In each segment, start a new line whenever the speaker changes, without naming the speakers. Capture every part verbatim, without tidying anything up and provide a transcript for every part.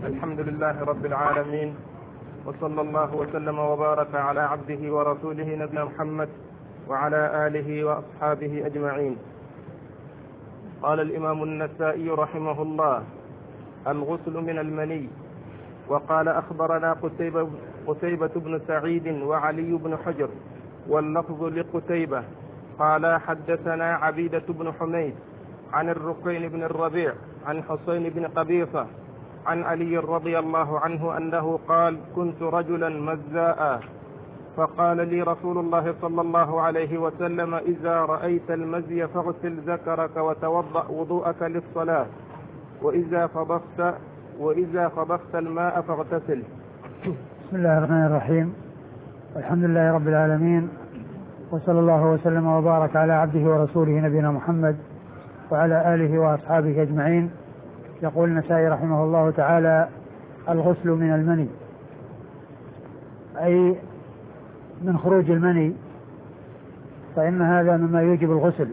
الحمد لله رب العالمين، وصلى الله وسلم وبارك على عبده ورسوله نبينا محمد وعلى آله وأصحابه أجمعين. قال الإمام النسائي رحمه الله: الغسل من المني. وقال: أخبرنا قتيبة, قتيبة بن سعيد وعلي بن حجر، واللفظ لقتيبة. قال: حدثنا عبيدة بن حميد عن الرقين بن الربيع عن حسين بن قبيصة عن علي رضي الله عنه أنه قال: كنت رجلا مزاء، فقال لي رسول الله صلى الله عليه وسلم: إذا رأيت المزي فاغسل ذكرك وتوضأ وضوءك للصلاة، وإذا فضخت وإذا فضخت الماء فاغتسل.
بسم الله الرحمن الرحيم، الحمد لله رب العالمين، وصلى الله وسلم وبارك على عبده ورسوله نبينا محمد وعلى آله وأصحابه أجمعين. يقول النسائي رحمه الله تعالى: الغسل من المني، أي من خروج المني، فإن هذا مما يوجب الغسل،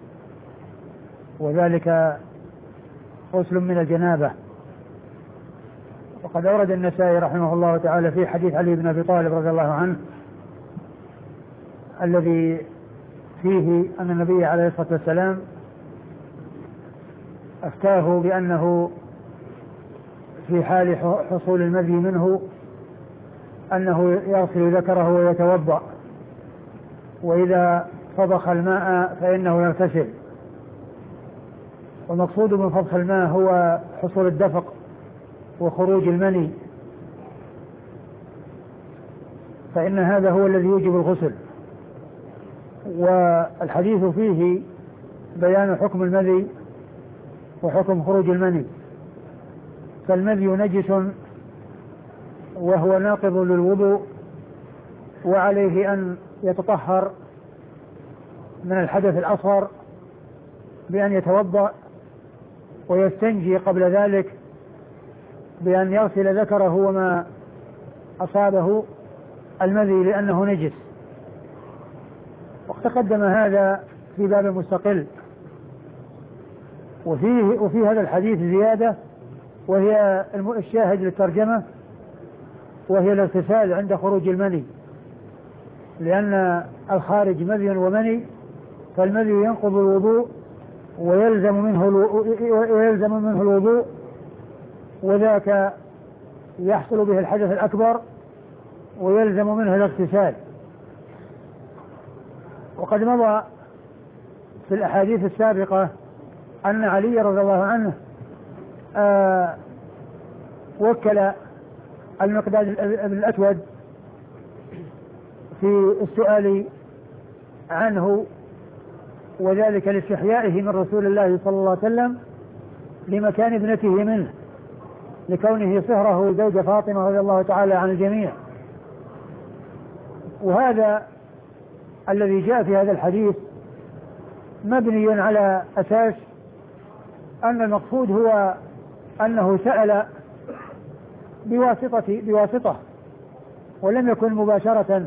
وذلك غسل من الجنابة. وقد أورد النسائي رحمه الله تعالى في حديث علي بن أبي طالب رضي الله عنه الذي فيه أن النبي عليه الصلاة والسلام أفتاه بأنه في حال حصول المذي منه أنه يغسل ذكره ويتوضأ، وإذا فضخ الماء فإنه يغتسل. والمقصود من فضخ الماء هو حصول الدفق وخروج المني، فإن هذا هو الذي يوجب الغسل. والحديث فيه بيان حكم المذي وحكم خروج المني. فالمذي نجس وهو ناقض للوضوء، وعليه أن يتطهر من الحدث الأصغر بأن يتوضأ ويستنجي قبل ذلك بأن يغسل ذكره وما أصابه المذي لأنه نجس. وتقدم هذا في باب مستقل. وفيه وفي هذا الحديث زيادة، وهي الشاهد للترجمة، وهي الاغتسال عند خروج المني، لأن الخارج مذي ومني، فالمذي ينقض الوضوء ويلزم منه ويلزم منه الوضوء، وذاك يحصل به الحدث الأكبر ويلزم منه الاغتسال. وقد مضى في الأحاديث السابقة أن علي رضي الله عنه آه وكل المقداد بن الأسود في السؤال عنه، وذلك لاستحيائه من رسول الله صلى الله عليه وسلم لمكان ابنته منه، لكونه صهره زوج فاطمة رضي الله تعالى عن الجميع. وهذا الذي جاء في هذا الحديث مبني على أساس أن المقصود هو أنه سأل بواسطة بواسطة ولم يكن مباشرة،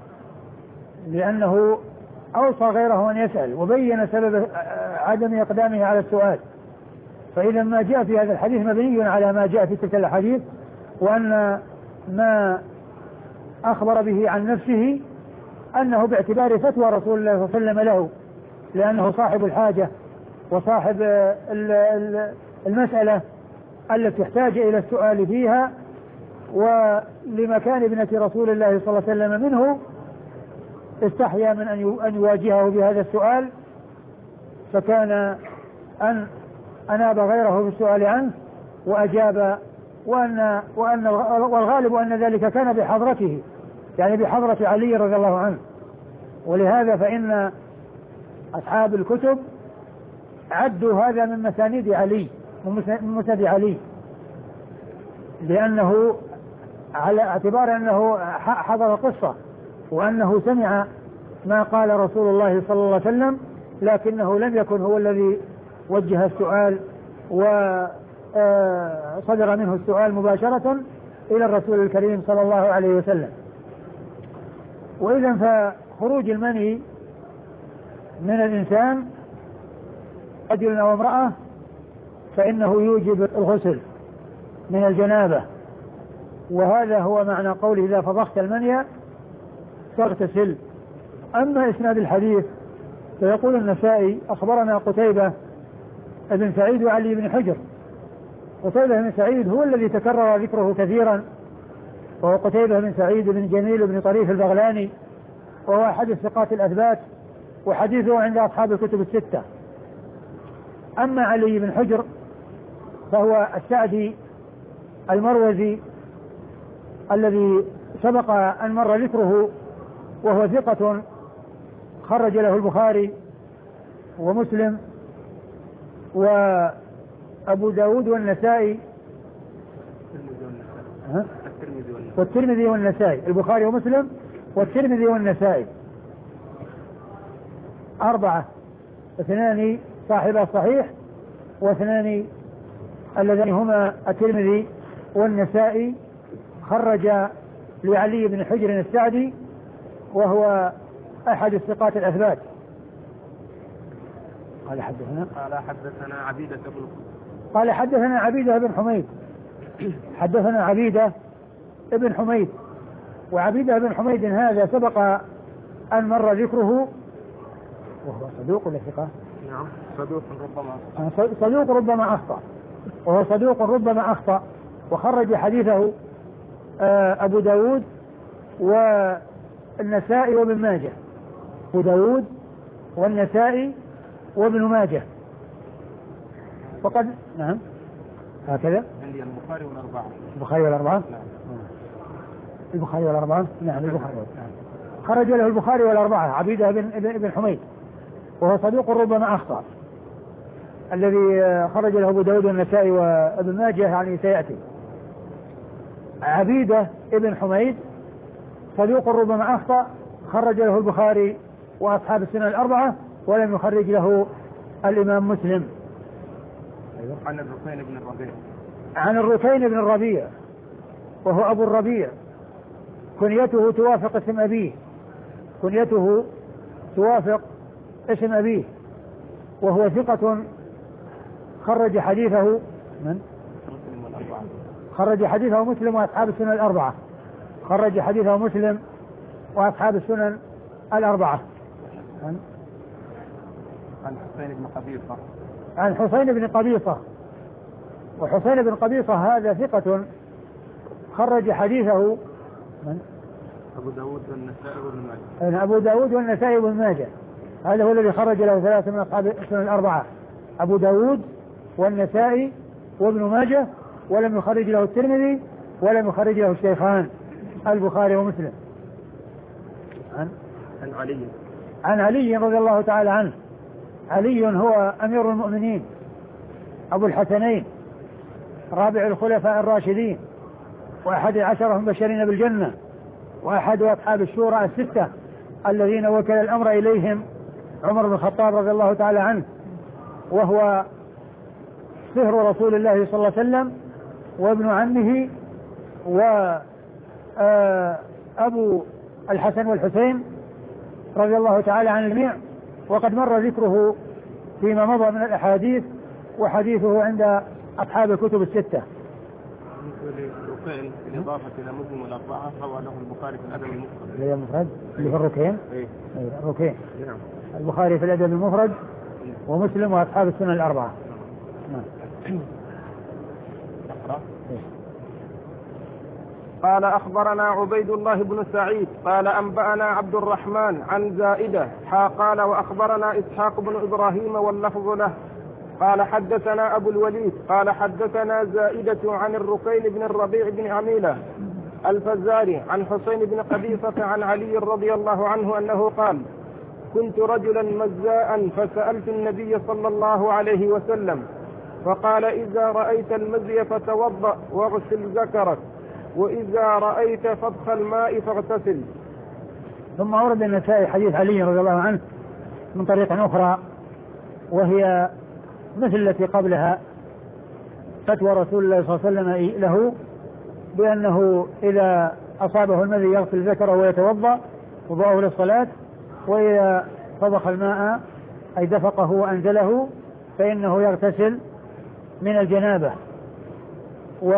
لأنه أوصى غيره أن يسأل وبين سبب عدم إقدامه على السؤال. فإذا ما جاء في هذا الحديث مبني على ما جاء في تلك الحديث، وأن ما أخبر به عن نفسه أنه باعتبار فتوى رسول الله صلى الله عليه وسلم له، لأنه صاحب الحاجة وصاحب المسألة التي احتاج إلى السؤال فيها، ولمكان ابنة رسول الله صلى الله عليه وسلم منه استحيا من أن يواجهه بهذا السؤال، فكان أن أناب غيره بالسؤال عنه وأجاب. وأن وأن والغالب أن ذلك كان بحضرته، يعني بحضرة علي رضي الله عنه. ولهذا فإن أصحاب الكتب عدوا هذا من مسانيد علي، من مسند علي، لأنه على اعتبار أنه حضر القصة وأنه سمع ما قال رسول الله صلى الله عليه وسلم، لكنه لم يكن هو الذي وجه السؤال وصدر منه السؤال مباشرة إلى الرسول الكريم صلى الله عليه وسلم. وإذا فخروج المني من الإنسان رجل أو امرأة فإنه يوجب الغسل، من الجنابة. وهذا هو معنى قوله إذا فضخت المنية فاغتسل. أما إسناد الحديث فيقول النسائي أخبرنا قتيبة بن سعيد وعلي بن حجر. قتيبة بن سعيد هو الذي تكرر ذكره كثيرا، وهو قتيبة بن سعيد بن جميل بن طريف البغلاني، وهو أحد الثقات الأثبات، وحديثه عند أصحاب الكتب الستة. أما علي بن حجر فهو السعدي المروزي الذي سبق أن مر ذكره، وهو ثقة خرج له البخاري ومسلم وأبو داود والنسائي والترمذي والنسائي. البخاري ومسلم والترمذي والنسائي أربعة، اثنان صاحب الصحيح واثنان اللذان هما الترمذي والنسائي. خرج لعلي بن حجر السعدي وهو أحد الثقات الأثبات. قال حدثنا
قال حدثنا عبيدة بن
قال حدثنا عبيدة بن حميد حدثنا عبيدة بن حميد وعبيدة بن حميد هذا سبق أن مر ذكره، وهو صدوق ولا ثقة؟
نعم صدوق ربما
صدوق ربما أخطأ وهو صدوق ربما أخطأ وخرج حديثه أبو داود والنسائي وابن ماجه. أبو داود والنسائي وابن ماجه. وقد نعم هكذا
عندي البخاري والأربعة.
البخاري والأربعة
نعم.
البخاري والأربعة نعم البخاري نعم. خرج له البخاري والأربعة عبيدة بن ابن حميد وهو صدوق ربما أخطأ. الذي خرج له أبو داود والنسائي وابن ماجه يعني سيأتي. عبيدة ابن حميد صدوق ربما أخطأ، خرج له البخاري وأصحاب السنة الأربعة، ولم يخرج له الإمام مسلم.
عن الركين بن الربيع
عن الركين بن الربيع وهو أبو الربيع، كنيته توافق اسم أبيه كنيته توافق اسم أبيه وهو ثقة خرج حديثه من؟ خرج حديثه مسلم وأصحاب السنن الأربعة خرج حديثه مسلم وأصحاب السنن الأربعة.
عن حسين بن قبيصة
عن حسين بن قبيصة وحسين بن قبيصة هذا ثقة خرج حديثه من؟
أبو داود والنسائي وابن ماجه.
أبو داود والنسائي وابن ماجه، هذا هو الذي خرج له ثلاثة من أصحاب السنن الأربعة، أبو داود والنسائي وابن ماجه، ولم يخرج له الترمذي ولم يخرج له الشيخان البخاري ومسلم. عن
عن علي
عن علي رضي الله تعالى عنه. علي هو أمير المؤمنين أبو الحسنين رابع الخلفاء الراشدين وأحد عشرهم بشرين بالجنة وأحد أصحاب الشورى الستة الذين وكل الأمر إليهم عمر بن الخطاب رضي الله تعالى عنه، وهو صهر رسول الله صلى الله عليه وسلم وابن عمه وأبو الحسن والحسين رضي الله تعالى عن الجميع. وقد مر ذكره فيما مضى من الأحاديث، وحديثه عند أصحاب الكتب الستة.
الركين بالإضافة إلى مسلم والأربعة روى له البخاري في الأدب المفرد.
اللي هي المفرد اللي في الركين.
إيه.
الركين.
نعم.
البخاري في الأدب المفرد ومسلم وأصحاب السنن الأربعة. نعم.
قال أخبرنا عبيد الله بن سعيد قال أنبأنا عبد الرحمن عن زائدة حا قال وأخبرنا إسحاق بن إبراهيم واللفظ له قال حدثنا أبو الوليد قال حدثنا زائدة عن الركين بن الربيع بن عميلة الفزاري عن حسين بن قبيصة عن علي رضي الله عنه أنه قال كنت رجلا مزاء فسألت النبي صلى الله عليه وسلم فقال إذا رأيت المزي فتوضأ واغسل ذكرك وإذا رأيت فضخ الماء فاغتسل.
ثم ورد النسائي حديث علي رضي الله عنه من طريق أخرى وهي مثل التي قبلها، فتوى رسول الله صلى الله عليه وسلم له بأنه إذا أصابه المذي يغسل ذكره ويتوضأ وضوءه للصلاة، وإذا فضخ الماء أي دفقه وأنزله فإنه يغتسل من الجنابة. و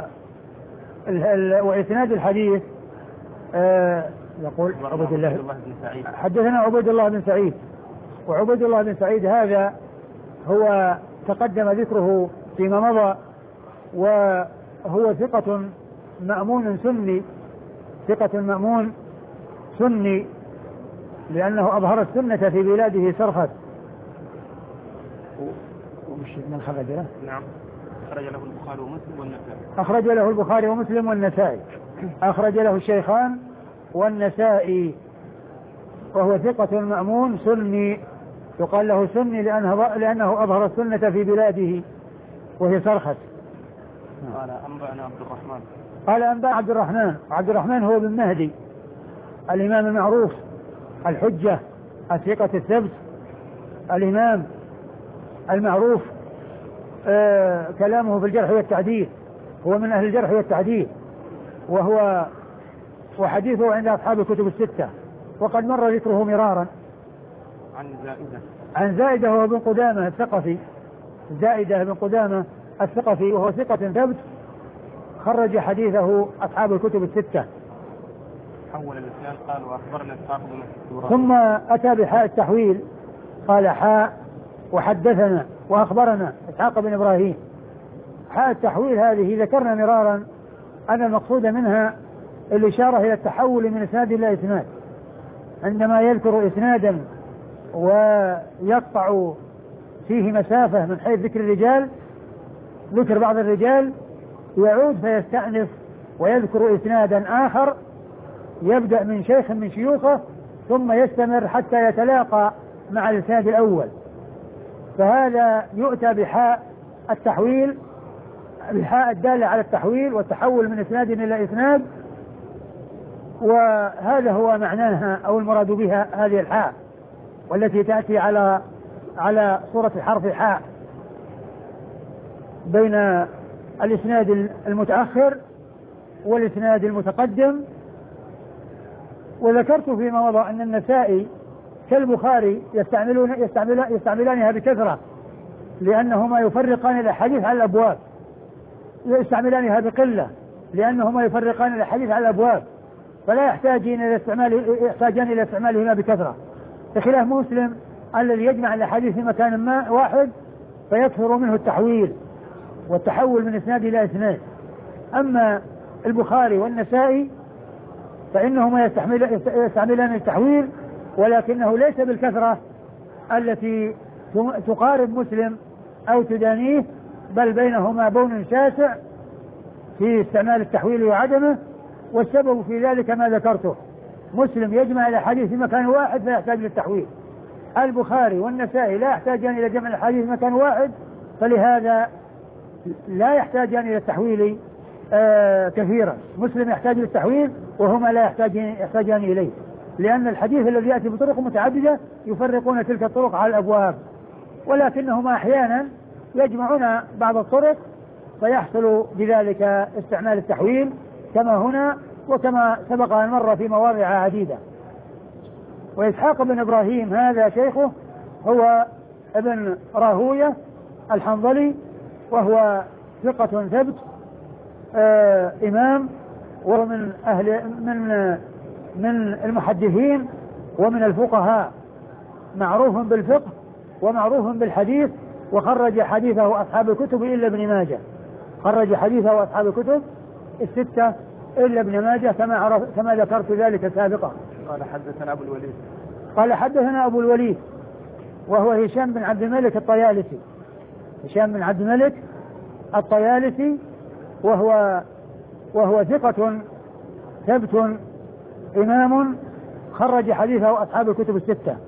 وإسناد الحديث آه يقول عبد الله حدثنا عبيد الله بن سعيد، وعبيد الله بن سعيد هذا هو تقدم ذكره فيما مضى، وهو ثقة مأمون سني، ثقة مأمون سني لأنه أظهر السنة في بلاده سرخت. ومش من خرج له؟
نعم أخرج له البخاري ومسلم والنسائي.
أخرج له البخاري ومسلم والنسائي، أخرج له الشيخان والنسائي، وهو ثقة مأمون سني، يقال له سني لأنه, لأنه أظهر السنة في بلاده وهي سرخت.
قال أنبأنا عبد الرحمن
قال أنبأ عبد الرحمن. عبد الرحمن هو بن مهدي الإمام المعروف الحجة الثقة الثبت، الإمام المعروف آه كلامه في الجرح والتعديل، هو من أهل الجرح والتعديل، وهو وحديثه عند أصحاب الكتب الستة، وقد مر ذكره مرارا.
عن زائدة
عن زائدة هو بن قدامة الثقفي، زائدة بن قدامة الثقفي، وهو ثقة ثبت خرج حديثه أصحاب الكتب الستة.
حول الإسناد قال وأخبرنا إسحاق بن إبراهيم،
ثم أتى بحاء التحويل قال حاء وحدثنا وأخبرنا إسحاق بن إبراهيم. حاء التحويل هذه ذكرنا مرارا أن المقصود منها الإشارة إلى التحول من إسناد إلى إسناد، عندما يذكر إسنادا ويقطع فيه مسافة من حيث ذكر الرجال، ذكر بعض الرجال، يعود فيستأنف ويذكر إسنادا آخر يبدأ من شيخ من شيوخه ثم يستمر حتى يتلاقى مع الإسناد الأول، فهذا يؤتى بحاء التحويل، بحاء الدالة على التحويل والتحول من إسناد إلى إسناد، وهذا هو معناها أو المراد بها هذه الحاء، والتي تأتي على على صورة حرف حاء بين الإسناد المتأخر والإسناد المتقدم. وذكرت فيما مضى أن النسائي كالبخاري يستعملون يستعملان يستعملانها بكثرة، لأنهما يفرقان الأحاديث على الأبواب، يستعملانها بقلة لأنهما يفرقان الأحاديث على الأبواب، فلا يحتاجين إلى استعمال يحتاجان إلى استعمالهما بكثرة، بخلاف مسلم الذي يجمع الأحاديث في مكان ما واحد فيكثر منه التحويل والتحول من إسناد إلى إسناد. أما البخاري والنسائي فإنهما يستعملان التحويل، ولكنه ليس بالكثرة التي تقارب مسلم أو تدانيه، بل بينهما بون شاسع في استعمال التحويل وعدمه، والسبب في ذلك ما ذكرته، مسلم يجمع الأحاديث في مكان واحد فيحتاج للتحويل، البخاري والنسائي لا يحتاجان إلى جمع الأحاديث في مكان واحد، فلهذا لا يحتاجان إلى التحويل آه كثيرا. مسلم يحتاج للتحويل وهما لا يحتاجان يحتاجان إليه، لأن الحديث الذي يأتي بطرق متعددة يفرقون تلك الطرق على الأبواب، ولكنهما أحيانا يجمعون بعض الطرق فيحصل بذلك استعمال التحويل كما هنا وكما سبق أن مر في مواضع عديدة. وإسحاق بن إبراهيم هذا شيخه هو ابن راهوية الحنظلي، وهو ثقة ثبت آه إمام، ومن أهل من من المحدثين ومن الفقهاء، معروف بالفقه ومعروف بالحديث، وخرج حديثه أصحاب الكتب إلا ابن ماجه، خرج حديثه أصحاب الكتب الستة إلا ابن ماجه كما عرف كما ذكرت ذلك سابقا.
قال حدثنا أبو الوليد
قال حدثنا أبو الوليد وهو هشام بن عبد الملك الطيالسي، هشام بن عبد الملك الطيالسي، وهو وهو ثقة ثبت إمام، خرج حديثه أصحاب الكتب الستة.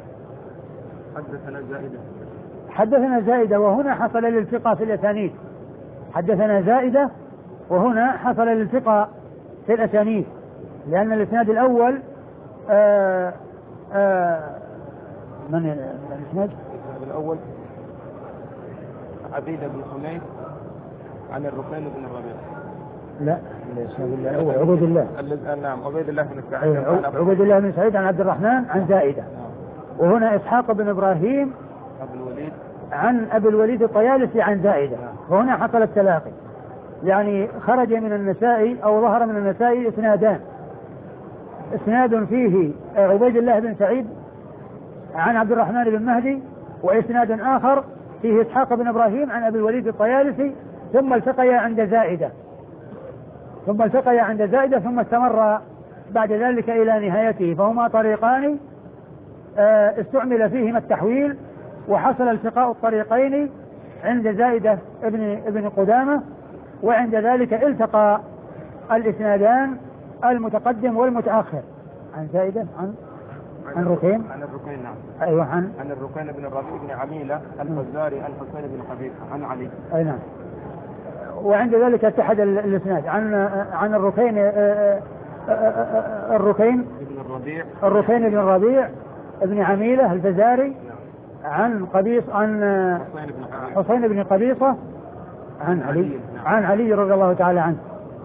حدثنا زائدة
حدثنا زائدة وهنا حصل للثقة في الأسانيد، حدثنا زائدة وهنا حصل للثقة في الأسانيد، لأن الإسناد الأول آآ آآ من الإسناد
الأول عبيد بن حميد عن الركين بن الربيع.
لا الإسناد الأول عبيد الله.
نعم عبيد الله بن سعيد.
عبيد الله بن سعيد عن عبد الرحمن عن زائدة. وهنا إسحاق بن إبراهيم
أبو الوليد
عن أبي الوليد الطيالسي عن زائدة، وهنا حصل التلاقي. يعني خرج من النسائي أو ظهر من النسائي إسنادان، إسناد فيه عبيد الله بن سعيد عن عبد الرحمن بن مهدي، وإسناد آخر فيه إسحاق بن إبراهيم عن أبي الوليد الطيالسي، ثم التقيا عند زائدة ثم التقيا عند زائدة ثم استمر بعد ذلك إلى نهايته، فهما طريقان استعمل فيهما التحويل، وحصل التقاء الطريقين عند زائدة ابن ابن قدامة، وعند ذلك التقى الإسنادان المتقدم والمتأخر عن زائدة عن عن ركين
عن الركين نعم
أيوة عن
عن الركين بن الربيع بن عميلة الفزاري عن حسين بن حبيب عن علي
أي نعم. وعند ذلك اتحد الإسناد عن عن الركين الركين
بن الربيع
الركين بن الربيع ابن عميلة الفزاري عن قبيص عن حسين بن قبيصة عن علي عن علي رضي الله تعالى عنه.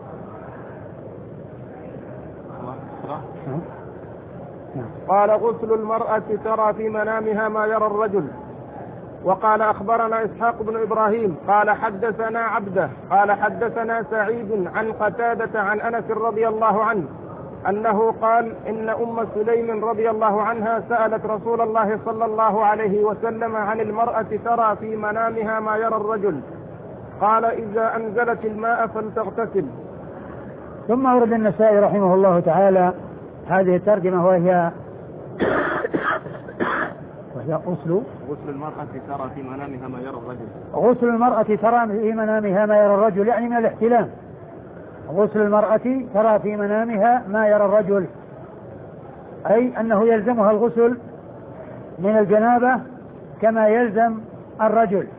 قال غسل المرأة ترى في منامها ما يرى الرجل. وقال أخبرنا إسحاق بن إبراهيم قال حدثنا عبده قال حدثنا سعيد عن قتادة عن أنس رضي الله عنه أنه قال إن أم سليم رضي الله عنها سألت رسول الله صلى الله عليه وسلم عن المرأة ترى في منامها ما يرى الرجل، قال إذا أنزلت الماء فلتغتسل.
ثم أورد النسائي رحمه الله تعالى هذه الترجمة، وهي وهي غسل
غسل المرأة ترى في منامها ما يرى الرجل.
غسل المرأة ترى في منامها ما يرى الرجل، يعني من الاحتلام. غسل المرأة ترى في منامها ما يرى الرجل، أي أنه يلزمها الغسل من الجنابة كما يلزم الرجل.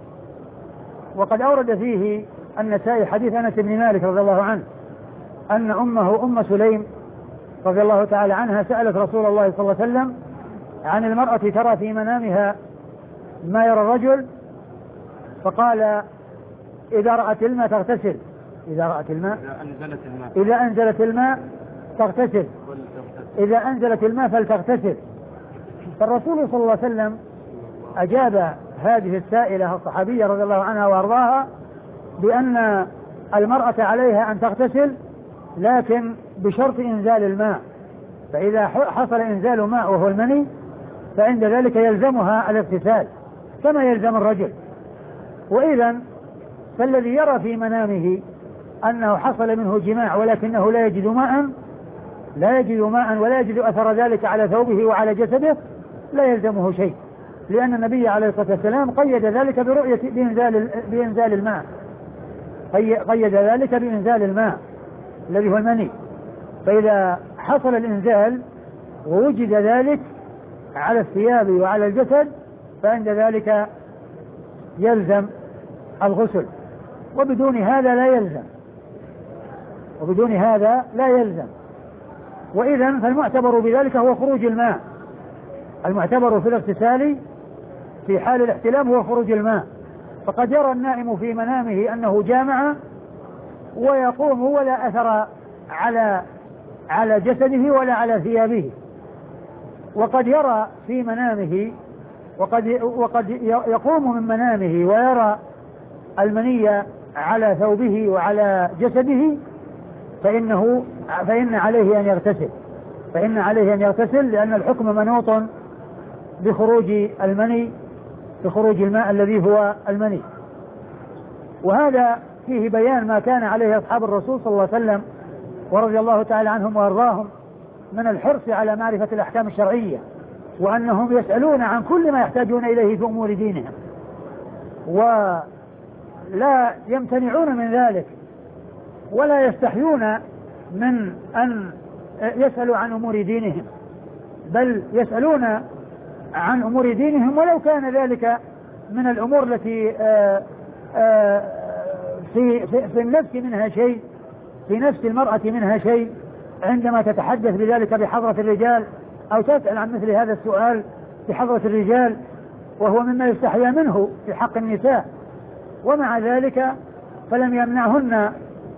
وقد أورد فيه النسائي حديث أنس بن مالك رضي الله عنه أن أمه أم سليم رضي الله تعالى عنها سألت رسول الله صلى الله عليه وسلم عن المرأة ترى في منامها ما يرى الرجل، فقال إذا رأت الماء تغتسل إذا رأت الماء
إذا أنزلت الماء
إذا أنزلت الماء تغتسل إذا أنزلت الماء فلتغتسل. فالرسول صلى الله عليه وسلم أجاب هذه السائلة الصحابية رضي الله عنها وأرضاها بأن المرأة عليها أن تغتسل، لكن بشرط إنزال الماء، فإذا حصل إنزال ماء وهو المني فعند ذلك يلزمها الاغتسال كما يلزم الرجل. وإذا فالذي يرى في منامه أنه حصل منه جماع ولكنه لا يجد ماء لا يجد ماء ولا يجد أثر ذلك على ثوبه وعلى جسده لا يلزمه شيء، لأن النبي عليه الصلاة والسلام قيد ذلك برؤية بإنزال, بإنزال الماء قيد ذلك بإنزال الماء الذي هو المني. فإذا حصل الإنزال ووجد ذلك على الثياب وعلى الجسد فعند ذلك يلزم الغسل، وبدون هذا لا يلزم وبدون هذا لا يلزم. وإذا فالمعتبر بذلك هو خروج الماء، المعتبر في الاغتسال في حال الاحتلام هو خروج الماء. فقد يرى النائم في منامه أنه جامع ويقوم ولا أثر على على جسده ولا على ثيابه، وقد يرى في منامه وقد وقد يقوم من منامه ويرى المني على ثوبه وعلى جسده فإنه فإن عليه أن يغتسل فإن عليه أن يغتسل لأن الحكم منوط بخروج المني بخروج الماء الذي هو المني. وهذا فيه بيان ما كان عليه أصحاب الرسول صلى الله عليه وسلم ورضي الله تعالى عنهم وأرضاهم من الحرص على معرفة الأحكام الشرعية، وأنهم يسألون عن كل ما يحتاجون إليه في أمور دينهم ولا يمتنعون من ذلك ولا يستحيون من أن يسألوا عن أمور دينهم، بل يسألون عن أمور دينهم ولو كان ذلك من الأمور التي آآ آآ في, في, في النفس منها شيء في نفس المرأة منها شيء عندما تتحدث بذلك بحضرة الرجال أو تسأل عن مثل هذا السؤال بحضرة الرجال، وهو مما يستحيا منه في حق النساء. ومع ذلك فلم يمنعهن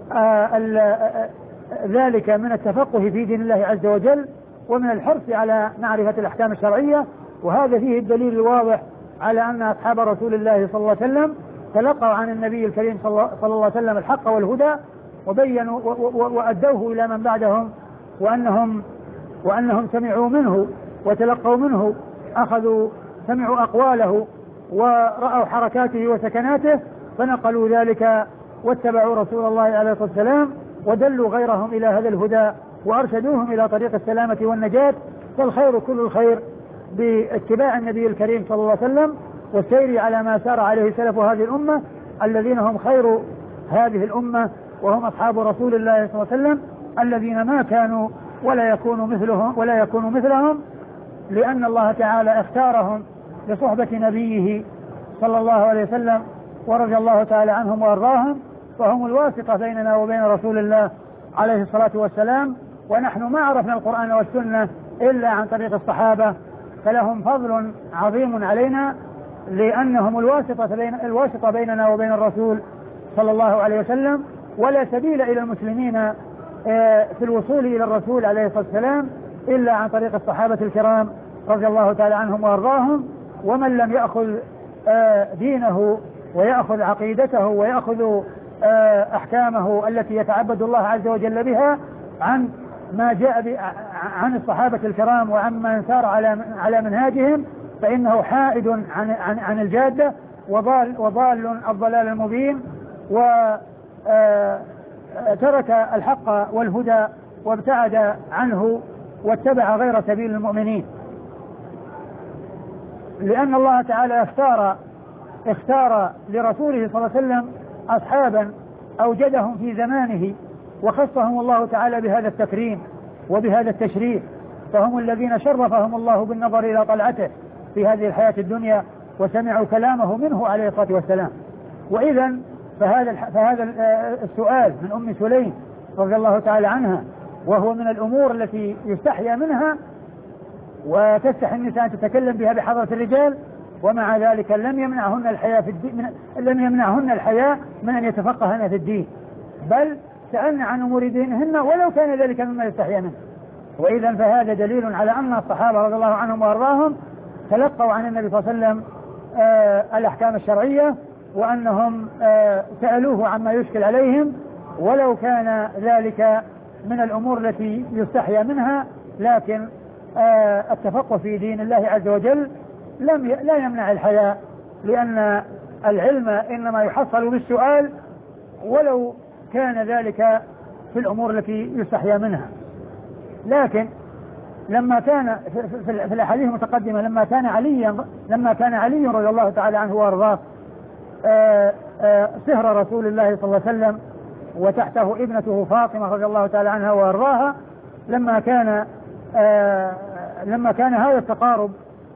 ذلك من التفقه في دين الله عز وجل ومن الحرص على معرفة الأحكام الشرعية. وهذا فيه الدليل الواضح على أن أصحاب رسول الله صلى الله عليه وسلم تلقوا عن النبي الكريم صلى الله عليه وسلم الحق والهدى وبينوا وأدوه إلى من بعدهم، وأنهم وأنهم سمعوا منه وتلقوا منه، أخذوا سمعوا أقواله ورأوا حركاته وسكناته فنقلوا ذلك واتبعوا رسول الله عليه الصلاة والسلام ودلوا غيرهم إلى هذا الهدى وأرشدوهم إلى طريق السلامة والنجاة. فالخير كل الخير باتباع النبي الكريم صلى الله عليه وسلم والسير على ما سار عليه سلف هذه الأمة الذين هم خير هذه الأمة، وهم أصحاب رسول الله صلى الله عليه وسلم الذين ما كانوا ولا يكونوا مثلهم ولا يكونوا مثلهم، لأن الله تعالى اختارهم لصحبة نبيه صلى الله عليه وسلم ورضي الله تعالى عنهم وأرضاهم، فهم الواسطة بيننا وبين رسول الله عليه الصلاة والسلام. ونحن ما عرفنا القرآن والسنة إلا عن طريق الصحابة، فلهم فضل عظيم علينا لأنهم الواسطة بين الواسطة بيننا وبين الرسول صلى الله عليه وسلم. ولا سبيل إلى المسلمين في الوصول إلى الرسول عليه الصلاة والسلام إلا عن طريق الصحابة الكرام رضي الله تعالى عنهم وأرضاهم. ومن لم يأخذ دينه ويأخذ عقيدته ويأخذ أحكامه التي يتعبد الله عز وجل بها عن ما جاء عن الصحابة الكرام وعن من سار على على منهاجهم فإنه حائد عن عن عن الجادة وضال وضال الضلال المبين، وترك الحق والهدى وابتعد عنه واتبع غير سبيل المؤمنين. لأن الله تعالى اختار اختار لرسوله صلى الله عليه وسلم أصحابا أوجدهم في زمانه وخصهم الله تعالى بهذا التكريم وبهذا التشريف، فهم الذين شرفهم الله بالنظر إلى طلعته في هذه الحياة الدنيا وسمعوا كلامه منه عليه الصلاة والسلام. وإذا فهذا فهذا السؤال من أم سليم رضي الله تعالى عنها، وهو من الأمور التي يستحيا منها وتستحي النساء أن تتكلم بها بحضرة الرجال، ومع ذلك لم يمنعهن الحياة في الدين من لم يمنعهن الحياة من أن يتفقهن في الدين، بل سألن عن أمور دينهن ولو كان ذلك مما يستحيا منه. وإذا فهذا دليل على أن الصحابة رضي الله عنهم وأرضاهم تلقوا عن النبي صلى الله عليه وسلم آه الأحكام الشرعية، وأنهم آه سألوه عما يشكل عليهم ولو كان ذلك من الأمور التي يستحيا منها، لكن آه التفقه في دين الله عز وجل لم ي... لا يمنع الحياة، لأن العلم إنما يحصل بالسؤال ولو كان ذلك في الأمور التي يستحيا منها. لكن لما كان في الأحاديث المتقدمة لما كان علي لما كان علي رضي الله تعالى عنه وأرضاه سهر رسول الله صلى الله عليه وسلم وتحته ابنته فاطمة رضي الله تعالى عنها وأرضاها، لما كان لما كان هذا التقارب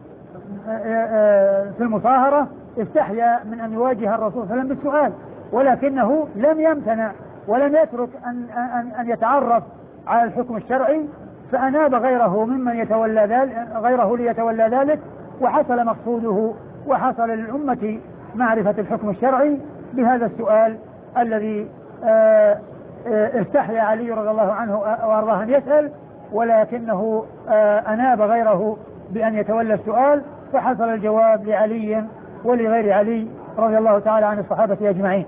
في المصاهرة استحيا من أن يواجه الرسول صلى الله عليه وسلم بالسؤال، ولكنه لم يمتنع ولم يترك أن, أن, أن يتعرف على الحكم الشرعي، فأناب غيره ممن يتولى ذلك غيره ليتولى ذلك، وحصل مقصوده وحصل للأمة معرفة الحكم الشرعي بهذا السؤال الذي استحيا علي رضي الله عنه وأرضاه أن يسأل، ولكنه أناب غيره بأن يتولى السؤال، فحصل الجواب لعلي ولغير علي رضي الله تعالى عن الصحابة أجمعين.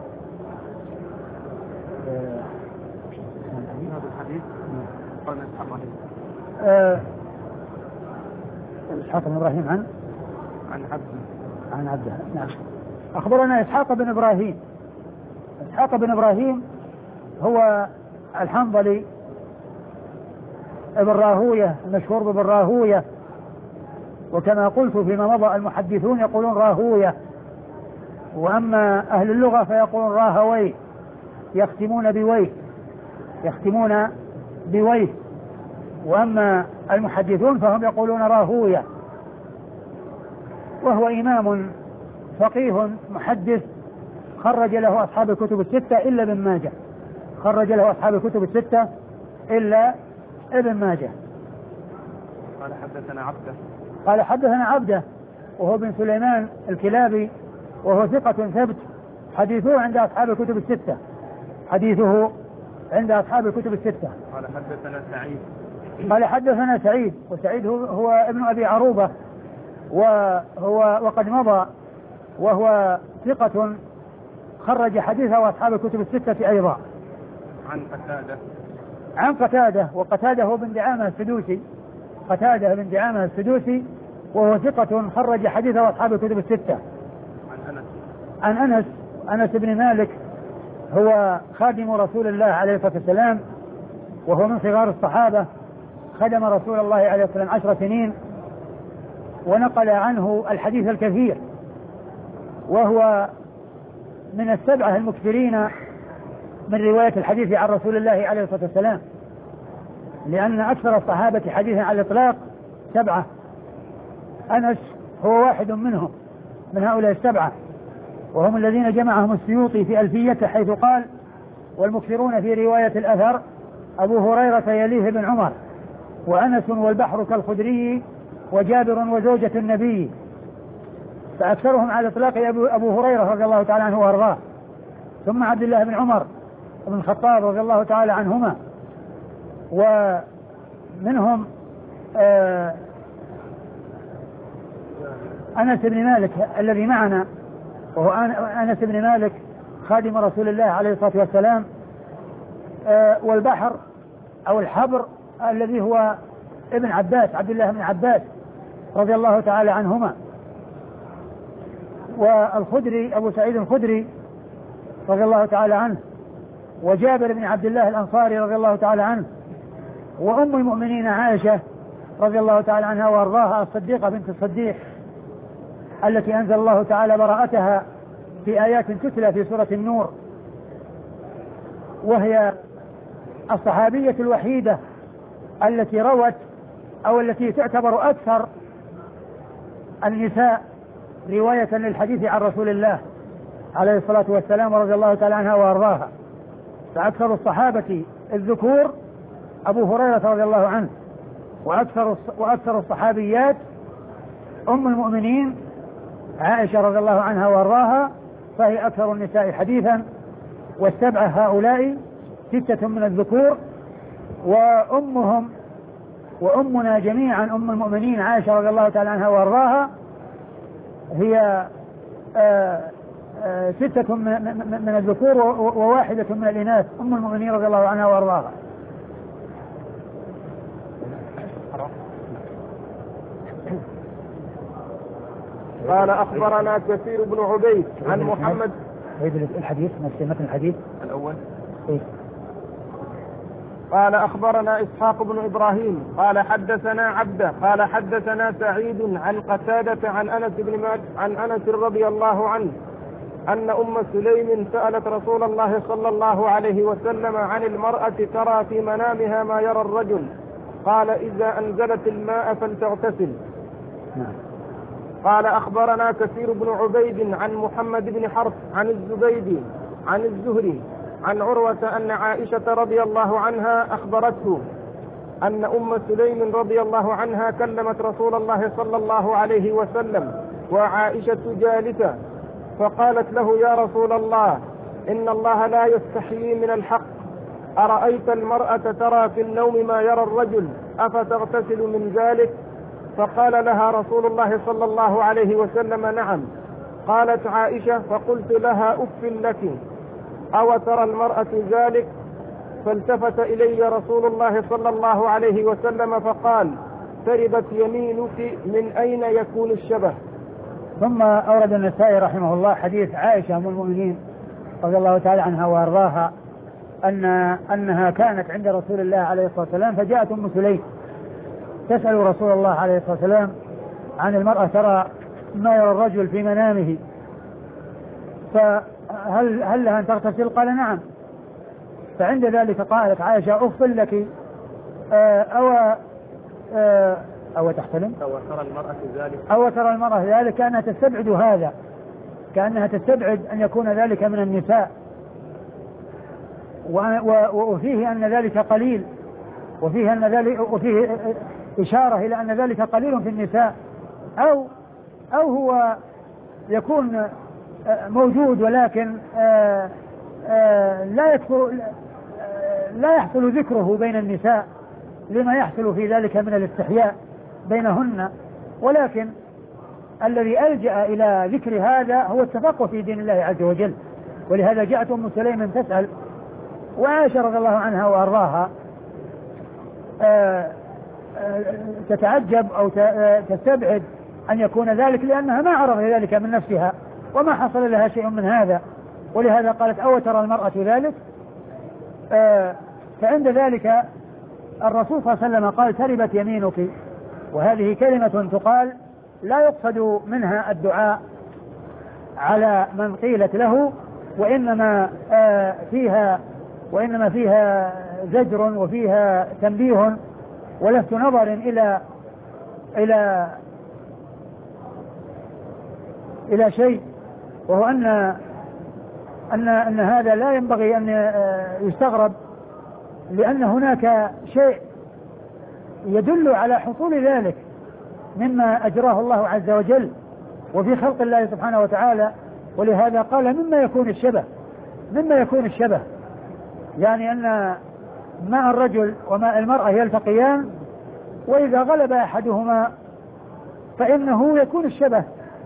إسحاق بن إبراهيم عن
عن عبده
عن عبده نعم. أخبرنا إسحاق بن إبراهيم إسحاق بن إبراهيم هو الحنظلي ابن راهوية المشهور بابن راهوية، وكما قلت فيما مضى المحدثون يقولون راهوية، وأما أهل اللغة فيقولون راهوي، يختمون بويه يختمون بويه وأما المحدثون فهم يقولون راهوية. وهو إمام فقيه محدث خرج له أصحاب الكتب الستة إلا ابن ماجه خرج له أصحاب الكتب الستة إلا ابن ماجه.
قال حدثنا عبده
قال حدثنا عبده وهو بن سليمان الكلابي، وهو ثقة ثبت، حديثه عند أصحاب الكتب الستة حديثه عند أصحاب الكتب الستة.
قال حدثنا سعيد
قال حدثنا سعيد وسعيد هو, هو ابن أبي عروبة، وهو وقد مضى وهو ثقة خرج حديثه أصحاب الكتب الستة أيضا.
عن قتادة
عن قتادة، وقتادة هو بن دعامة السدوسي، قتادة بن دعامة السدوسي وهو ثقة خرج حديثه أصحاب الكتب الستة.
عن أنس
عن أنس أنس بن مالك هو خادم رسول الله عليه الصلاة والسلام، وهو من صغار الصحابة، خدم رسول الله عليه الصلاة والسلام عشر سنين، ونقل عنه الحديث الكثير، وهو من السبعة المكثرين من رواية الحديث عن رسول الله عليه الصلاة والسلام، لأن أكثر الصحابة حديثا على الإطلاق سبعة، أنس هو واحد منهم من هؤلاء السبعة، وهم الذين جمعهم السيوطي في ألفيته حيث قال: والمكثرون في رواية الأثر أبو هريرة يليه بن عمر، وأنس والبحر كالخدري، وجابر وزوجة النبي. فأكثرهم على الإطلاق أبو هريرة رضي الله تعالى عنه وأرضاه، ثم عبد الله بن عمر بن الخطاب رضي الله تعالى عنهما، ومنهم آه أنس بن مالك الذي معنا، وهو أنس بن مالك خادم رسول الله عليه الصلاة والسلام، آه والبحر أو الحبر الذي هو ابن عباس، عبد الله بن عباس رضي الله تعالى عنهما، والخدري أبو سعيد الخدري رضي الله تعالى عنه، وجابر بن عبد الله الأنصاري رضي الله تعالى عنه، وأم المؤمنين عائشة رضي الله تعالى عنها وأرضاها الصديقة بنت الصديق التي أنزل الله تعالى براءتها في آيات تتلى في سورة النور، وهي الصحابية الوحيدة التي روت أو التي تعتبر أكثر النساء رواية للحديث عن رسول الله عليه الصلاة والسلام رضي الله تعالى عنها وأرضاها. فأكثر الصحابة الذكور أبو هريرة رضي الله عنه، وأكثر وأكثر الصحابيات أم المؤمنين عائشة رضي الله عنها وأرضاها، فهي أكثر النساء حديثا. والسبعة هؤلاء ستة من الذكور، وأمهم وأمنا جميعا أم المؤمنين عائشة رضي الله تعالى عنها وأرضاها هي آآ آآ ستة من الذكور وواحدة من الإناث أم المؤمنين رضي الله عنها وأرضاها.
قال أخبرنا كثير بن عبيد عن محمد.
عيد الحديث نفس متن الحديث
الأول.
إيه؟
قال أخبرنا إسحاق بن إبراهيم قال حدثنا عبده قال حدثنا سعيد عن قتادة عن أنس بن مالك عن أنس رضي الله عنه أن أم سليم سألت رسول الله صلى الله عليه وسلم عن المرأة ترى في منامها ما يرى الرجل، قال: إذا أنزلت الماء فلتغتسل. قال أخبرنا كثير بن عبيد عن محمد بن حرب عن الزبيدي عن الزهري عن عروة أن عائشة رضي الله عنها أخبرته أن أم سليم رضي الله عنها كلمت رسول الله صلى الله عليه وسلم وعائشة جالسة، فقالت له: يا رسول الله، إن الله لا يستحيي من الحق، أرأيت المرأة ترى في النوم ما يرى الرجل، أفتغتسل من ذلك؟ فقال لها رسول الله صلى الله عليه وسلم: نعم. قالت عائشة: فقلت لها: أف لك، أو ترى المرأة ذلك؟ فالتفت إلي رسول الله صلى الله عليه وسلم فقال: تربت يمينك، من أين يكون الشبه؟
ثم أورد النسائي رحمه الله حديث عائشة أم المؤمنين رضي الله تعالى عنها وأرضاها أن أنها كانت عند رسول الله عليه الصلاة والسلام، فجاءت أم سليم تسأل رسول الله عليه الصلاة والسلام عن المرأة ترى ما يرى الرجل في منامه، فهل هل لها أن تغتسل؟ قال: نعم. فعند ذلك قالت عائشة: أف لك، أو أو تحتلم
أو ترى المرأة ذلك
أو ترى المرأة ذلك، كأنها تستبعد هذا، كأنها تستبعد أن يكون ذلك من النساء، وفيه أن ذلك قليل، وفيه أن ذلك وفيه إشارة إلى أن ذلك قليل في النساء، أو أو هو يكون موجود ولكن لا يذكر لا يحصل ذكره بين النساء لما يحصل في ذلك من الاستحياء بينهن، ولكن الذي ألجأ إلى ذكر هذا هو التفقه في دين الله عز وجل. ولهذا جاءت أم سليم تسأل، وعائشة رضي الله عنها وأرضاها تتعجب أو تستبعد أن يكون ذلك، لأنها ما عرف ذلك من نفسها وما حصل لها شيء من هذا. ولهذا قالت: أو ترى المرأة ذلك؟ فعند ذلك الرسول صلى الله عليه وسلم قال: تربت يمينك. وهذه كلمة تقال لا يقصد منها الدعاء على من قيلت له، وإنما فيها وإنما فيها زجر وفيها تنبيه ولفت نظر إلى إلى إلى شيء، وهو أن أن أن هذا لا ينبغي أن يستغرب، لأن هناك شيء يدل على حصول ذلك مما أجراه الله عز وجل وفي خلق الله سبحانه وتعالى. ولهذا قال: مما يكون الشبه مما يكون الشبه يعني أن ماء الرجل وماء المرأة يلتقيان، وإذا غلب أحدهما فإنه يكون الشبه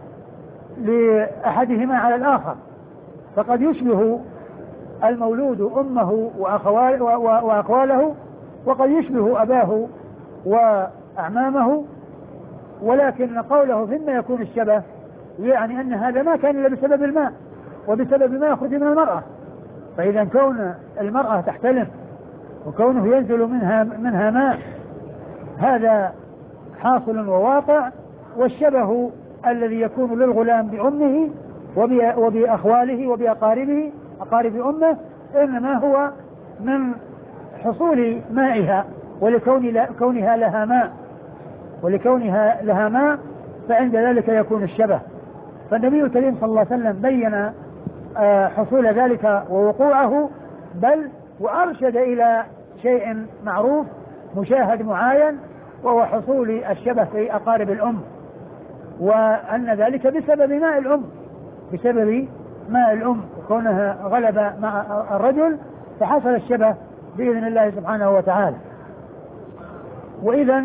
لأحدهما على الآخر، فقد يشبه المولود أمه وأخواله، وقد يشبه أباه وأعمامه. ولكن قوله مما يكون الشبه يعني أن هذا ما كان إلا بسبب الماء، وبسبب ما يخرج من المرأة. فإذا كون المرأة تحتلم وكونه ينزل منها منها ماء هذا حاصل وواقع، والشبه الذي يكون للغلام بأمه وبأخواله وبأقاربه أقارب أمه إنما هو من حصول مائها ولكونها لها ماء ولكونها لها ماء فعند ذلك يكون الشبه. فالنبي الكريم صلى الله عليه وسلم بين حصول ذلك ووقوعه، بل وأرشد إلى شيء معروف مشاهد معاين، وهو حصول الشبه في أقارب الأم، وأن ذلك بسبب ماء الأم بسبب ماء الأم كونها غلب مع الرجل فحصل الشبه بإذن الله سبحانه وتعالى. وإذا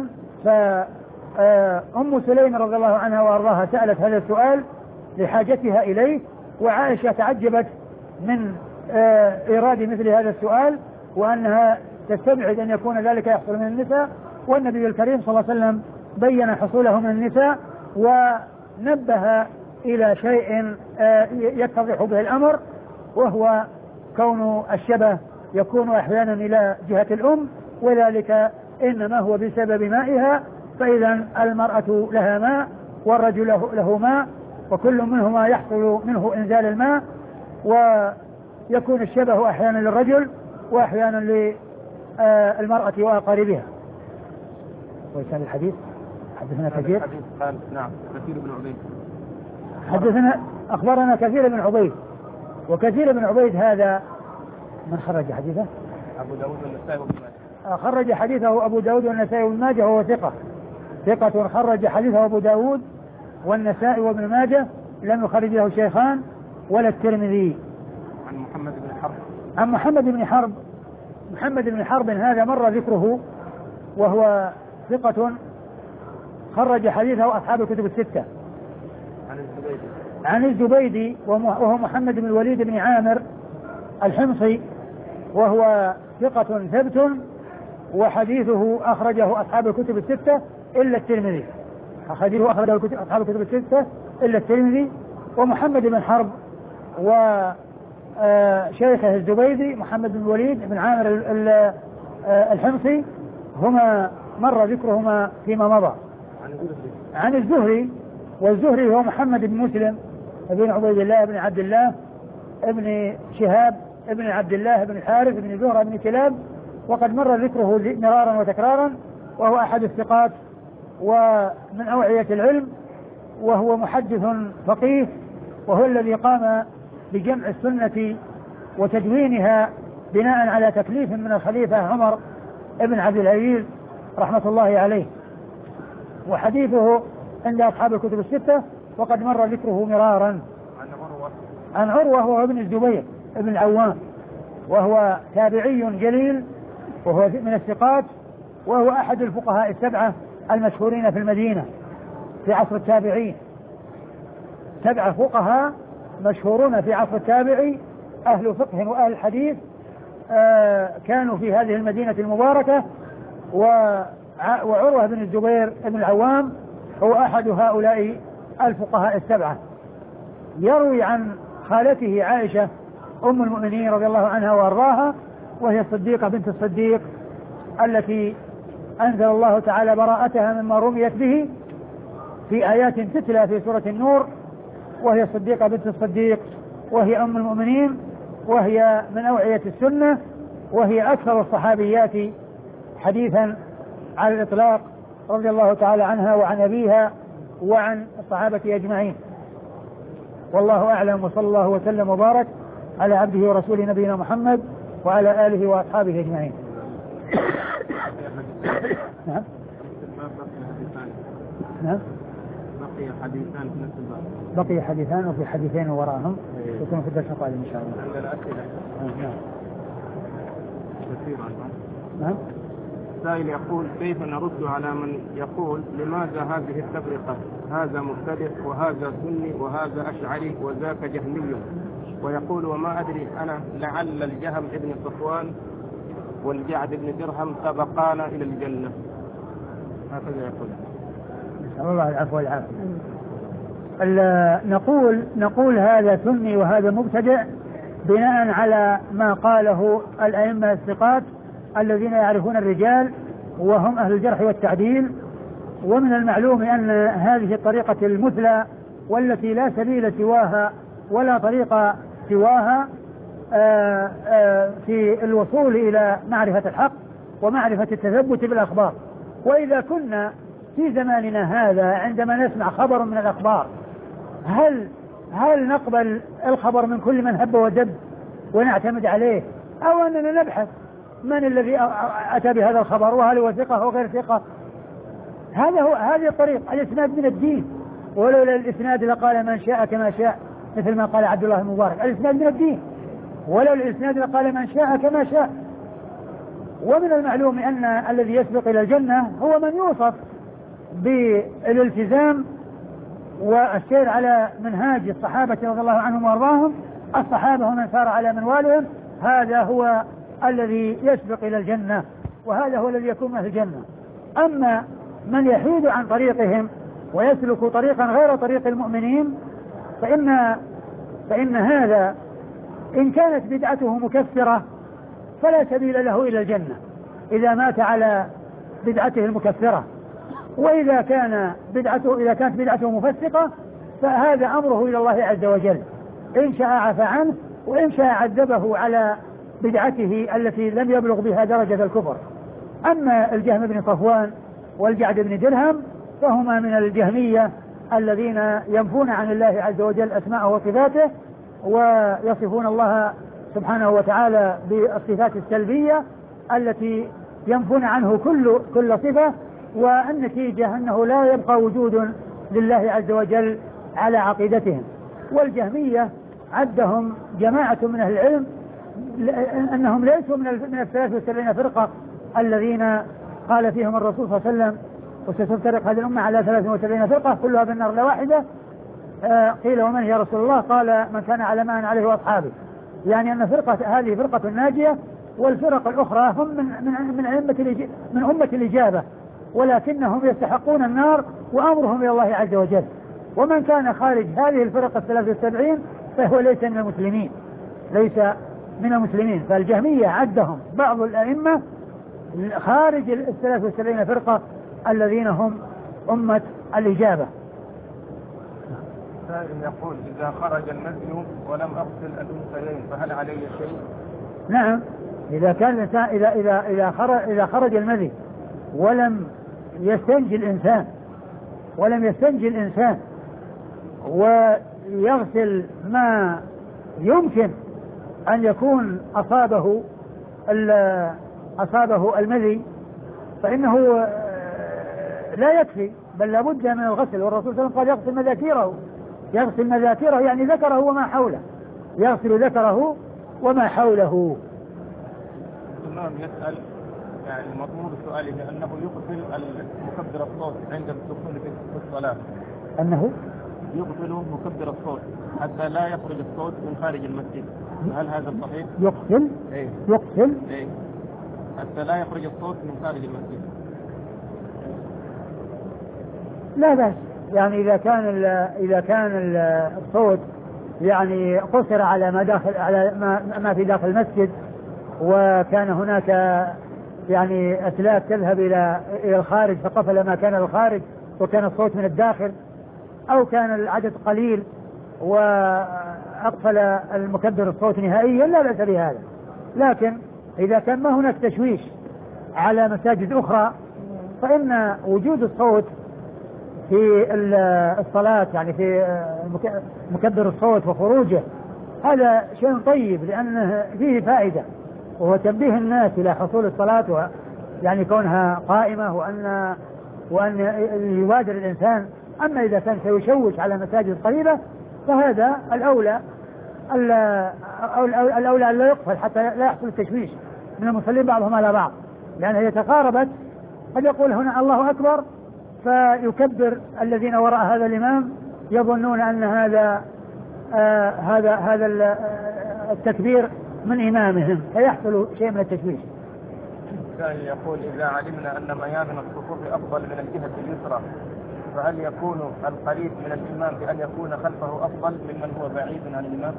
فأم سليم رضي الله عنها وأرضاها سألت هذا السؤال لحاجتها إليه، وعائشة تعجبت من إيراد مثل هذا السؤال، وأنها تستبعد أن يكون ذلك يحصل من النساء، والنبي الكريم صلى الله عليه وسلم بين حصوله من النساء ونبه إلى شيء يتضح به الأمر، وهو كون الشبه يكون أحيانا إلى جهة الأم، وذلك إنما هو بسبب مائها. فإذا المرأة لها ماء والرجل له ماء، وكل منهما يحصل منه إنزال الماء، ويكون الشبه أحيانا للرجل وأحيانا للمرأة وأقاربها. ويسأل الحديث حدثنا كثير
قال نعم كثير بن عبيد
حدثنا أخبرنا كثير بن عبيد. وكثير بن عبيد هذا من خرج حديثه؟
أبو داود والنسائي وابن ماجه.
خرج حديثه أبو داود والنسائي وابن ماجه، وهو ثقة ثقة خرج حديثه أبو داود والنسائي وابن ماجه، لم يخرج له الشيخان ولا الترمذي.
عن محمد بن حرب
عن محمد بن حرب محمد بن حرب هذا مر ذكره، وهو ثقة خرج حديثه أصحاب الكتب الستة.
عن الزبيدي
عن الزبيدي وهو محمد بن الوليد بن عامر الحمصي، وهو ثقة ثبت، وحديثه أخرجه أصحاب الكتب الستة إلا الترمذي. حديثه أخرجه أصحاب الكتب الستة إلا الترمذي. ومحمد بن حرب وشيخه الزبيدي محمد بن الوليد بن عامر الحمصي هما مر ذكرهما فيما مضى. عن الزهري، والزهري هو محمد بن مسلم بن عبيد الله بن عبد الله ابن شهاب ابن عبد الله بن الحارث بن زهرة بن كلاب، وقد مر ذكره مرارا وتكرارا، وهو أحد الثقات ومن أوعية العلم، وهو محدث فقيه، وهو الذي قام بجمع السنة وتدوينها بناء على تكليف من الخليفة عمر ابن عبد العزيز رحمة الله عليه. وحديثه عند أصحاب الكتب الستة، وقد مر ذكره مرارا.
عن عروة
عن عروة وهو ابن الزبير ابن العوام، وهو تابعي جليل، وهو من الثقات، وهو أحد الفقهاء السبعة المشهورين في المدينة في عصر التابعين، سبعة فقهاء مشهورون في عصر التابعي أهل فقه وأهل حديث آه كانوا في هذه المدينة المباركة، وعروة بن الزبير بن العوام هو أحد هؤلاء الفقهاء السبعة. يروي عن خالته عائشة أم المؤمنين رضي الله عنها وأرضاها، وهي الصديقة بنت الصديق التي أنزل الله تعالى براءتها مما رميت به في آيات تتلى في سورة النور، وهي الصديقة بنت الصديق، وهي أم المؤمنين، وهي من أوعية السنة، وهي أكثر الصحابيات حديثا على الإطلاق رضي الله تعالى عنها وعن أبيها وعن الصحابة أجمعين. والله أعلم، وصلى الله وسلم وبارك على عبده ورسوله نبينا محمد وعلى آله وأصحابه أجمعين. نعم. نعم.
بقي حديثان في نفس الباب.
بقي حديثان وفي حديثين وراءهم يكون في الدرس القادم إن شاء الله.
عندنا أسئلة.
نعم.
كثيرا.
نعم.
سائل يقول: كيف نرد على من يقول لماذا هذه التفرقة؟ هذا مبتدع وهذا سني وهذا أشعري وذاك جهمي، ويقول وما أدري أنا لعل الجهم ابن صفوان والجعد بن درهم سبقانا إلى الجنة. هكذا يقول.
نسأل الله العفو والعافية. نقول نقول هذا سني وهذا مبتدع بناء على ما قاله الأئمة الثقات الذين يعرفون الرجال وهم أهل الجرح والتعديل. ومن المعلوم أن هذه الطريقة المثلى والتي لا سبيل سواها ولا طريق سواها آآ آآ في الوصول إلى معرفة الحق ومعرفة التثبت بالأخبار. وإذا كنا في زماننا هذا عندما نسمع خبر من الأخبار هل هل نقبل الخبر من كل من هب ودب ونعتمد عليه، أو أننا نبحث من الذي أتى بهذا الخبر وهل هو ثقة أو غير ثقة؟ هذا هو هذه الطريق. الإسناد من الدين، ولولا الإسناد لقال من شاء كما شاء، مثل ما قال عبد الله المبارك. الإسناد من الدين، ولولا الإسناد لقال من شاء كما شاء. ومن المعلوم أن الذي يسبق إلى الجنة هو من يوصف بالالتزام والسير على منهاج الصحابة رضي الله عنهم وارضاهم. الصحابة ومن سار على منوالهم، هذا هو الذي يسبق إلى الجنة، وهذا هو الذي يكون أهل الجنة. أما من يحيد عن طريقهم ويسلك طريقا غير طريق المؤمنين فإن, فإن هذا إن كانت بدعته مكفرة فلا سبيل له إلى الجنة إذا مات على بدعته المكفرة. وإذا كان بدعته إذا كانت بدعته مفسقة فهذا أمره إلى الله عز وجل، إن شاء عفى عنه وإن شاء عذبه على بدعته التي لم يبلغ بها درجة الكفر. أما الجهم بن صفوان والجعد بن درهم فهما من الجهمية الذين ينفون عن الله عز وجل أسماءه وصفاته، ويصفون الله سبحانه وتعالى بالصفات السلبية التي ينفون عنه كل كل صفة، والنتيجة أنه لا يبقى وجود لله عز وجل على عقيدتهم. والجهمية عدهم جماعة من أهل العلم أنهم ليسوا من الثلاث وسبعين فرقة الذين قال فيهم الرسول صلى الله عليه وسلم وستفترق هذه الأمة على ثلاث وسبعين فرقة كلها بالنار لا واحدة. آه قيل ومن يا رسول الله؟ قال من كان على ما أنا عليه وأصحابه، يعني أن فرقة هذه فرقة ناجية، والفرق الأخرى هم من من من أمة من أمة الإجابة، ولكنهم يستحقون النار وأمرهم إلى الله عز وجل. ومن كان خارج هذه الفرق الثلاث والسبعين فهو ليس من المسلمين، ليس من المسلمين. فالجهمية عدهم بعض الأئمة خارج الثلاث والسبعين فرقة الذين هم أمة الإجابة.
سائل يقول: إذا خرج المذي ولم أغسل الأنثيين فهل علي شيء؟
نعم، إذا كان الإنسان إذا إذا إذا خرج إذا خرج المذي ولم يستنجي الإنسان ولم يستنجي الإنسان ويغسل ما يمكن أن يكون أصابه أصابه المذي فإنه لا يكفي، بل لابد من الغسل. والرسول صلى الله عليه وسلم قال يغسل مذاكيره يغسل مذاكيره يعني ذكره وما حوله، يغسل ذكره وما حوله.
الإمام يسأل يعني مضمون سؤاله أنه يغسل مكبر الصوت عند الدخول في الصلاة،
أنه
يقفل مكبر الصوت حتى لا يخرج الصوت من خارج المسجد، هل هذا صحيح؟
يقفل
إيه؟
يقفل
إيه؟ حتى لا يخرج الصوت من خارج المسجد.
لا بأس، يعني إذا كان إذا كان الصوت يعني قصر على ما داخل على ما, ما في داخل المسجد، وكان هناك يعني أسلاك تذهب إلى إلى الخارج فقفل ما كان الخارج وكان الصوت من الداخل، أو كان العدد قليل وأقفل المكبر الصوت نهائيا، لا بأس بهذا. لكن إذا كان ما هناك تشويش على مساجد أخرى فإن وجود الصوت في الصلاة يعني في مكبر الصوت وخروجه هذا شيء طيب، لأنه فيه فائدة وهو تنبيه الناس إلى حصول الصلاة يعني كونها قائمة، وأن وأن يبادر الإنسان. أما إذا كان سيشوش على مساجد قريبة فهذا الأولى الأولى أن لا يقفل حتى لا يحصل التشويش من المصلين بعضهم على بعض، لأنها يتقاربت. قد يقول هنا الله أكبر فيكبر الذين وراء هذا الإمام يظنون أن هذا آه هذا هذا التكبير من إمامهم فيحصل شيء من التشويش.
يقول إذا علمنا أن ميامن الصفوف أفضل من الجهة اليسرى فهل يكون القريب من الإمام بأن يكون خلفه أفضل ممن هو بعيد عن الإمام؟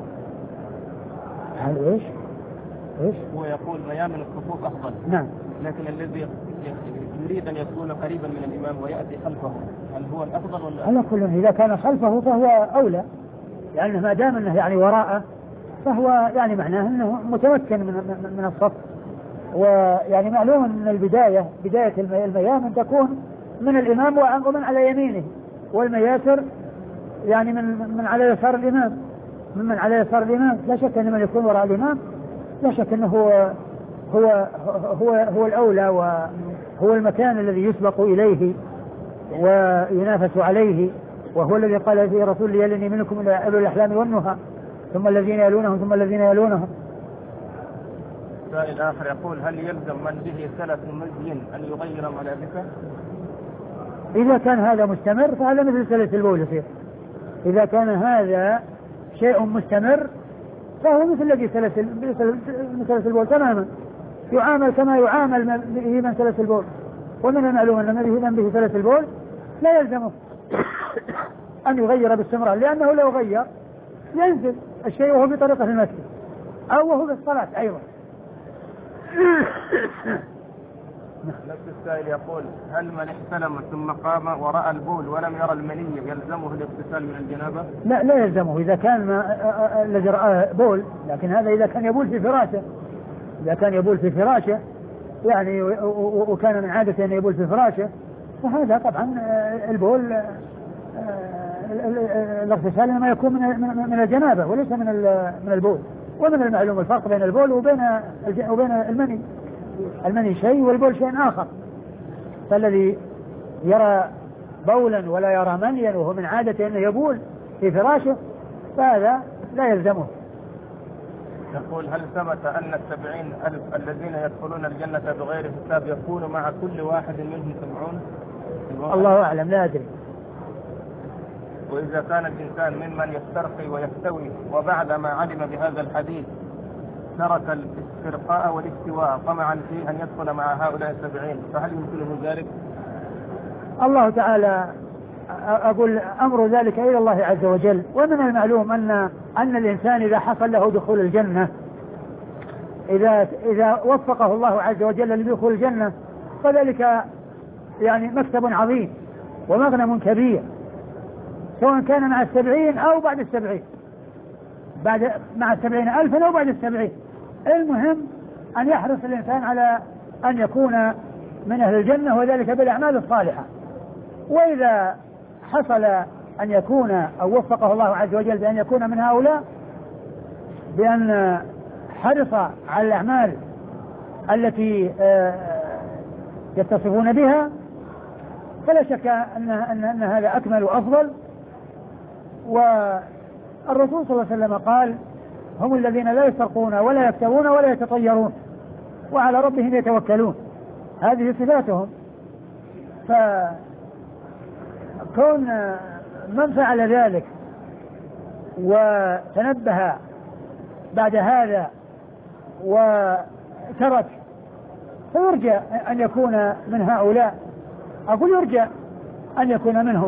هل إيش؟ إيش؟
هو يقول ميامن الصفوف أفضل.
نعم.
لكن الذي يريد أن يكون قريبا من الإمام ويأتي خلفه هل هو الأفضل ولا؟
على كل إذا كان خلفه فهو أولى، لأنه يعني ما دام أنه يعني وراءه فهو يعني معناه أنه متمكن من من الصف. ويعني معلوم أن البداية بداية الميامن تكون من الإمام ومن على يمينه، والمياسر يعني من من على يسار الإمام ممن على يسار الإمام. لا شك أن من يكون وراء الإمام لا شك أنه هو هو هو هو الأولى وهو المكان الذي يسبق إليه وينافس عليه، وهو الذي قال فيه رسول يلني منكم إلى أولي الأحلام والنهى ثم الذين يلونهم ثم الذين يلونهم.
سائل آخر يقول هل يلزم من به سلف مزين أن يغير ملابسه؟
إذا كان هذا مستمر فهذا مثل سلس البول يصير. إذا كان هذا شيء مستمر فهو مثل الذي سلس سلس البول تماما، يعامل كما يعامل به من سلس البول. ومن المعلوم أن من به سلس البول لا يلزمه أن يغير باستمرار، لأنه لو غير ينزل الشيء وهو بطريقة المسجد أو وهو بالصلاة أيضا.
نفس السائل يقول هل من احتلم ثم قام ورأى البول ولم يرى المني يلزمه الاغتسال من الجنابة؟
لا لا يلزمه إذا كان ما الذي رآه بول، لكن هذا إذا كان يبول في فراشه، إذا كان يبول في فراشه يعني وكان من عادة أن يبول في فراشه فهذا طبعا البول الاغتسال ما يكون من من الجنابة وليس من من البول. ومن المعلوم الفرق بين البول وبين وبين المني. المني شيء والبول شيء آخر. فالذي يرى بولا ولا يرى منيا وهو من عادة أنه يبول في فراشه فهذا لا يلزمه.
يقول هل ثبت أن السبعين ألف الذين يدخلون الجنة بغير حساب يكون مع كل واحد منهم سبعون؟
الله أعلم لا أدري.
وإذا كان الإنسان ممن يسترقي ويستوي وبعدما علم بهذا الحديث ترك الاسترقاء والاستواء طمعا في أن يدخل مع هؤلاء السبعين فهل يمكنه ذلك؟
الله تعالى أقول أمر ذلك إلى الله عز وجل. ومن المعلوم أن أن الإنسان إذا حصل له دخول الجنة إذا إذا وفقه الله عز وجل لدخول الجنة فذلك يعني مكسب عظيم ومغنم كبير، سواء كان مع السبعين أو بعد السبعين، بعد مع السبعين ألفا أو بعد السبعين. المهم أن يحرص الإنسان على أن يكون من أهل الجنة وذلك بالأعمال الصالحة. وإذا حصل أن يكون أو وفقه الله عز وجل بأن يكون من هؤلاء بأن حرص على الأعمال التي يتصفون بها فلا شك أن, أن, أن هذا أكمل وأفضل. والرسول صلى الله عليه وسلم قال هم الذين لا يسترقون ولا يكتوون ولا يتطيرون وعلى ربهم يتوكلون. هذه صفاتهم. فكون من فعل ذلك وتنبه بعد هذا وترك فيرجى أن يكون من هؤلاء، أقول يرجى أن يكون منهم،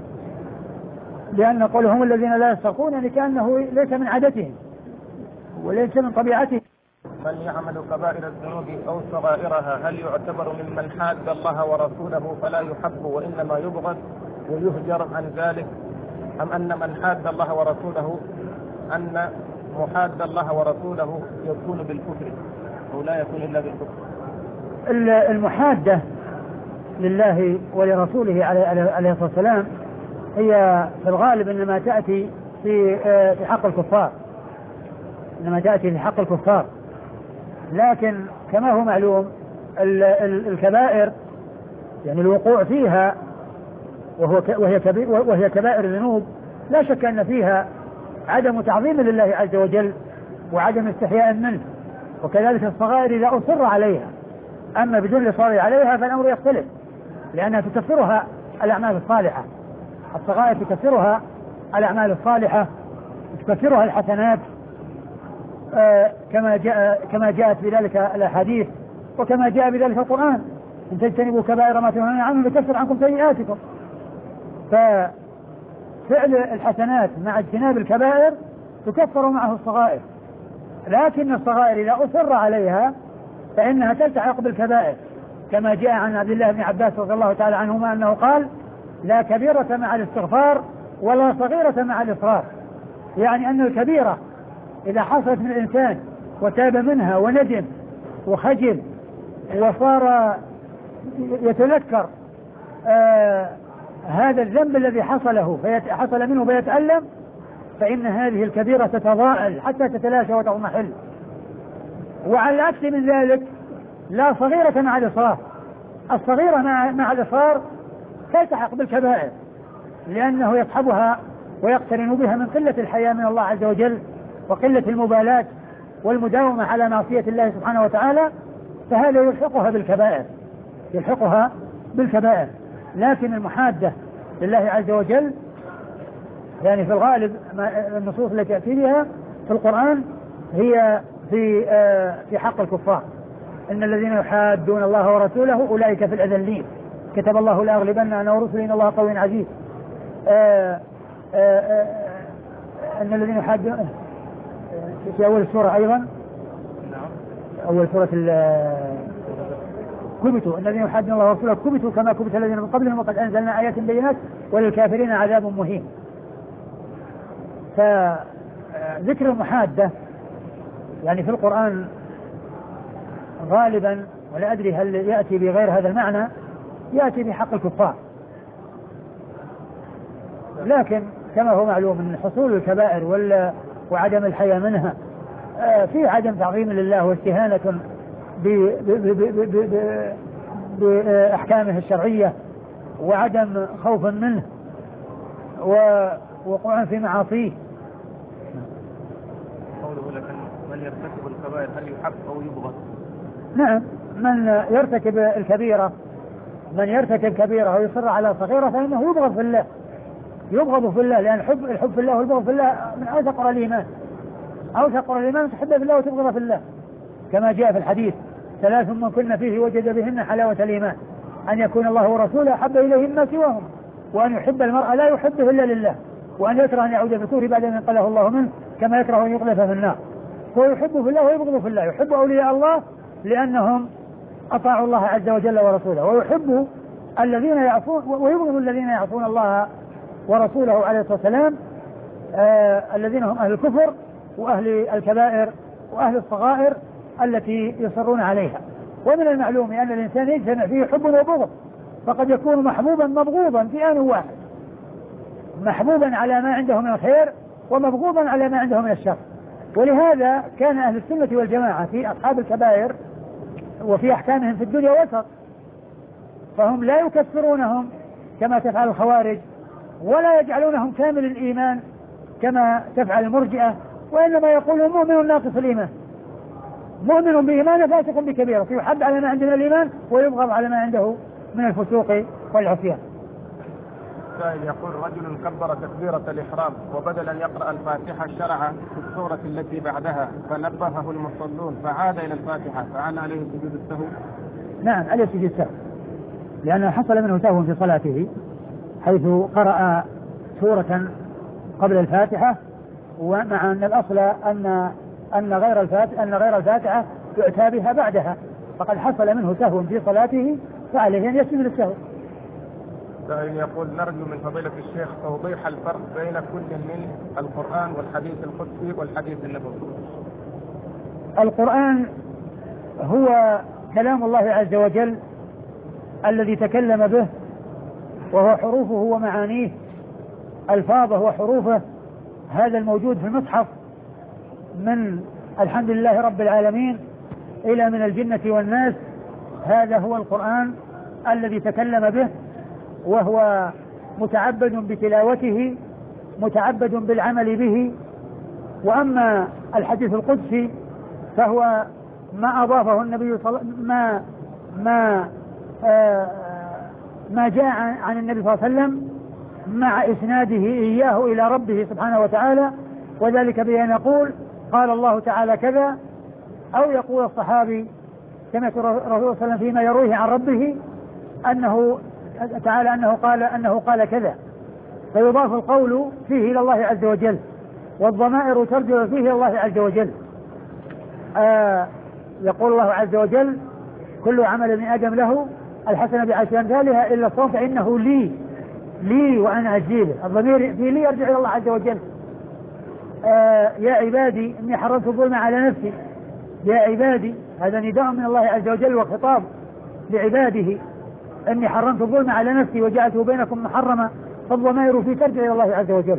لأن قولهم الذين لا يسترقون يعني كأنه ليس من عادتهم وليس من طبيعتهم.
من يعمل كبائر الذنوب أو صغائرها هل يعتبر ممن حاد الله ورسوله فلا يحب وإنما يبغض ويهجر عن ذلك، أم أن من حاد الله ورسوله أن محاد الله ورسوله يكون بالكفر أو لا يكون إلا بالكفر؟
المحادة لله ولرسوله عليه الصلاة والسلام هي في الغالب إنما تأتي في في حق الكفار، إنما تأتي في حق الكفار، لكن كما هو معلوم الكبائر يعني الوقوع فيها وهو وهي كبير وهي كبائر الذنوب لا شك أن فيها عدم تعظيم لله عز وجل وعدم استحياء منه، وكذلك الصغائر إذا أصر عليها، أما بدون الإصرار عليها فالأمر يختلف لأنها تكفرها الأعمال الصالحة، الصغائر تكفرها الأعمال الصالحة تكفرها الحسنات آه كما جاء كما جاءت بذلك الأحاديث وكما جاء بذلك القرآن، إن تجتنبوا كبائر ما تنهون عنه يكفر عنكم سيئاتكم. ففعل الحسنات مع اجتناب الكبائر تكفر معه الصغائر، لكن الصغائر إذا أصر عليها فإنها تلتحق بالكبائر، كما جاء عن عبد الله بن عباس رضي الله تعالى عنهما أنه قال: لا كبيرة مع الاستغفار ولا صغيرة مع الإصرار، يعني أن الكبيرة إذا حصلت من الإنسان وتاب منها وندم وخجل وصار يتذكر آه هذا الذنب الذي حصله حصل منه فيتألم، فإن هذه الكبيرة تتضاءل حتى تتلاشى وتضمحل. وعلى العكس من ذلك لا صغيرة مع الإصرار، الصغيرة مع, مع الإصرار تلتحق بالكبائر لأنه يصحبها ويقترن بها من قلة الحياء من الله عز وجل وقلة المبالاة والمداومة على معصية الله سبحانه وتعالى، فهذا يلحقها بالكبائر يلحقها بالكبائر. لكن المحادة لله عز وجل يعني في الغالب النصوص التي تأتي بها في القرآن هي في آه في حق الكفار، إن الذين يحادون الله ورسوله أولئك في الأذلين كتب الله لأغلبن أنا ورسلي إن الله قوي عزيز. آه آه آه إن الذين يحادون في أول السورة أيضا أول سورة كبتوا الذين يحادون الله ورسوله كبتوا كما كبت الذين من قبلهم وقد أنزلنا آيات بينات وللكافرين عذاب مهين. فذكر المحادة يعني في القرآن غالبا، ولا أدري هل يأتي بغير هذا المعنى، يأتي بحق الكفار، لكن كما هو معلوم من حصول الكبائر وعدم الحياء منها في عدم تعظيم لله واستهانة بأحكامه الشرعية وعدم خوف منه ووقوع في معاصيه.
قوله لكن من يرتكب الكبائر هل يحب أو يبغض؟
نعم، من يرتكب الكبيرة من يرتكب كبيرة ويصر على صغيرة فإنه يبغض في الله يبغض في الله لأن الحب الحب في الله والبغض في الله من أوثق الإيمان أوثق الإيمان تحب في الله وتبغض في الله، كما جاء في الحديث: ثلاث من كن فيه وجد بهن حلاوة الإيمان، أن يكون الله ورسوله أحب إليه مما سواهم، وأن يحب المرء لا يحبه إلا لله، وأن يكره أن يعود في الكفر بعد أن ينقله الله منه كما يكره أن يقذف في النار. هو يحب في الله ويبغض في الله، يحب أولياء الله لأنهم أطاعوا الله عز وجل ورسوله، ويحب الذين يعصون ويبغض الذين يعصون الله ورسوله عليه الصلاة والسلام، آه الذين هم أهل الكفر وأهل الكبائر وأهل الصغائر التي يصرون عليها. ومن المعلوم أن الإنسان يجتمع فيه حب وبغض، فقد يكون محبوبا مبغوضا في آن واحد، محبوبا على ما عنده من الخير ومبغوضا على ما عنده من الشر. ولهذا كان أهل السنة والجماعة في أصحاب الكبائر وفي أحكامهم في الدنيا وسط، فهم لا يكفرونهم كما تفعل الخوارج ولا يجعلونهم كامل الإيمان كما تفعل المرجئة، وإنما يقولون مؤمن ناقص الإيمان، مؤمن بإيمان فاسق بكبيرة، يحب على ما عنده من الإيمان ويبغض على ما عنده من الفسوق والعصيان.
السائل يقول رجل كبر تكبيرة الإحرام وبدل أن يقرأ الفاتحة شرع في السورة التي بعدها فنبهه المصلون فعاد إلى الفاتحة، فعل عليه سجود السهو؟
نعم عليه سجود السهو، لأنه حصل منه سهو في صلاته حيث قرأ سورة قبل الفاتحة، ومع أن الأصل أن أن غير الفاتحة أن غير الفاتحة يؤتى بها بعدها، فقد حصل منه سهو في صلاته فعليه أن يسجد السهو.
سائل يقول نرجو من فضيلة الشيخ توضيح الفرق بين كل من القرآن والحديث القدسي والحديث النبوي.
القرآن هو كلام الله عز وجل الذي تكلم به، وهو حروفه ومعانيه، ألفاظه وحروفه، هذا الموجود في المصحف من الحمد لله رب العالمين إلى من الجنة والناس، هذا هو القرآن الذي تكلم به، وهو متعبد بتلاوته، متعبد بالعمل به. وأما الحديث القدسي فهو ما أضافه النبي صل... ما ما آه ما جاء عن النبي صلى الله عليه وسلم مع إسناده إياه إلى ربه سبحانه وتعالى، وذلك بأن يقول قال الله تعالى كذا، أو يقول الصحابي كما يقول الرسول صلى الله عليه وسلم فيما يرويه عن ربه أنه تعالى أنه قال أنه قال كذا، فيضاف القول فيه إلى الله عز وجل، والضمائر ترجع فيه إلى الله عز وجل. آه يقول الله عز وجل كل عمل ابن آدم له الحسنة بعشر أمثالها إلا الصوم فإنه لي لي وأنا أجزي له، الضمير في لي يرجع إلى الله عز وجل. آه يا عبادي إني حرمت الظلم على نفسي، يا عبادي هذا نداء من الله عز وجل وخطاب لعباده، إني حرمت الظلم على نفسي وجعلته بينكم محرما، فالضمائر في ترجع إلى الله عز وجل،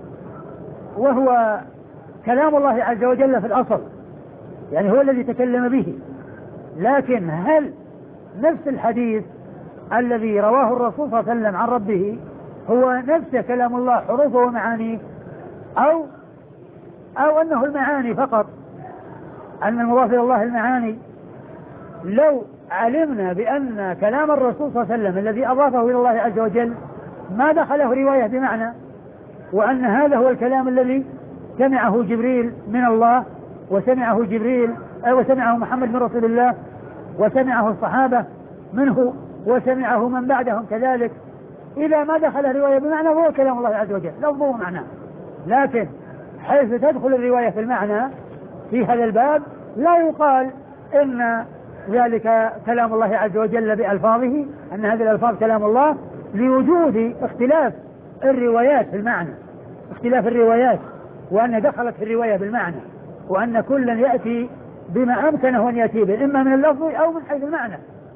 وهو كلام الله عز وجل في الأصل، يعني هو الذي تكلم به. لكن هل نفس الحديث الذي رواه الرسول صلى الله عليه وسلم عن ربه هو نفس كلام الله حروفه ومعانيه، أو أو أنه المعاني فقط، أن المضاف إلى الله المعاني؟ لو علمنا بأن كلام الرسول صلى الله عليه وسلم الذي أضافه إلى الله عز وجل ما دخله رواية بمعنى، وأن هذا هو الكلام الذي سمعه جبريل من الله، وسمعه جبريل أو وسمعه محمد من رسول الله، وسمعه الصحابة منه، وسمعه من بعدهم كذلك، إذا ما دخل رواية بمعنى هو كلام الله عز وجل لفظه معناه. لكن حيث تدخل الرواية في المعنى في هذا الباب لا يقال إن ذلك كلام الله عز وجل بألفاظه، أن هذه الألفاظ كلام الله، لوجود اختلاف الروايات في المعنى، اختلاف الروايات، وأن دخلت في الرواية بالمعنى، وأن كلا يأتي بما أمكنه أن يأتي به إما من اللفظ أو من حيث المعنى.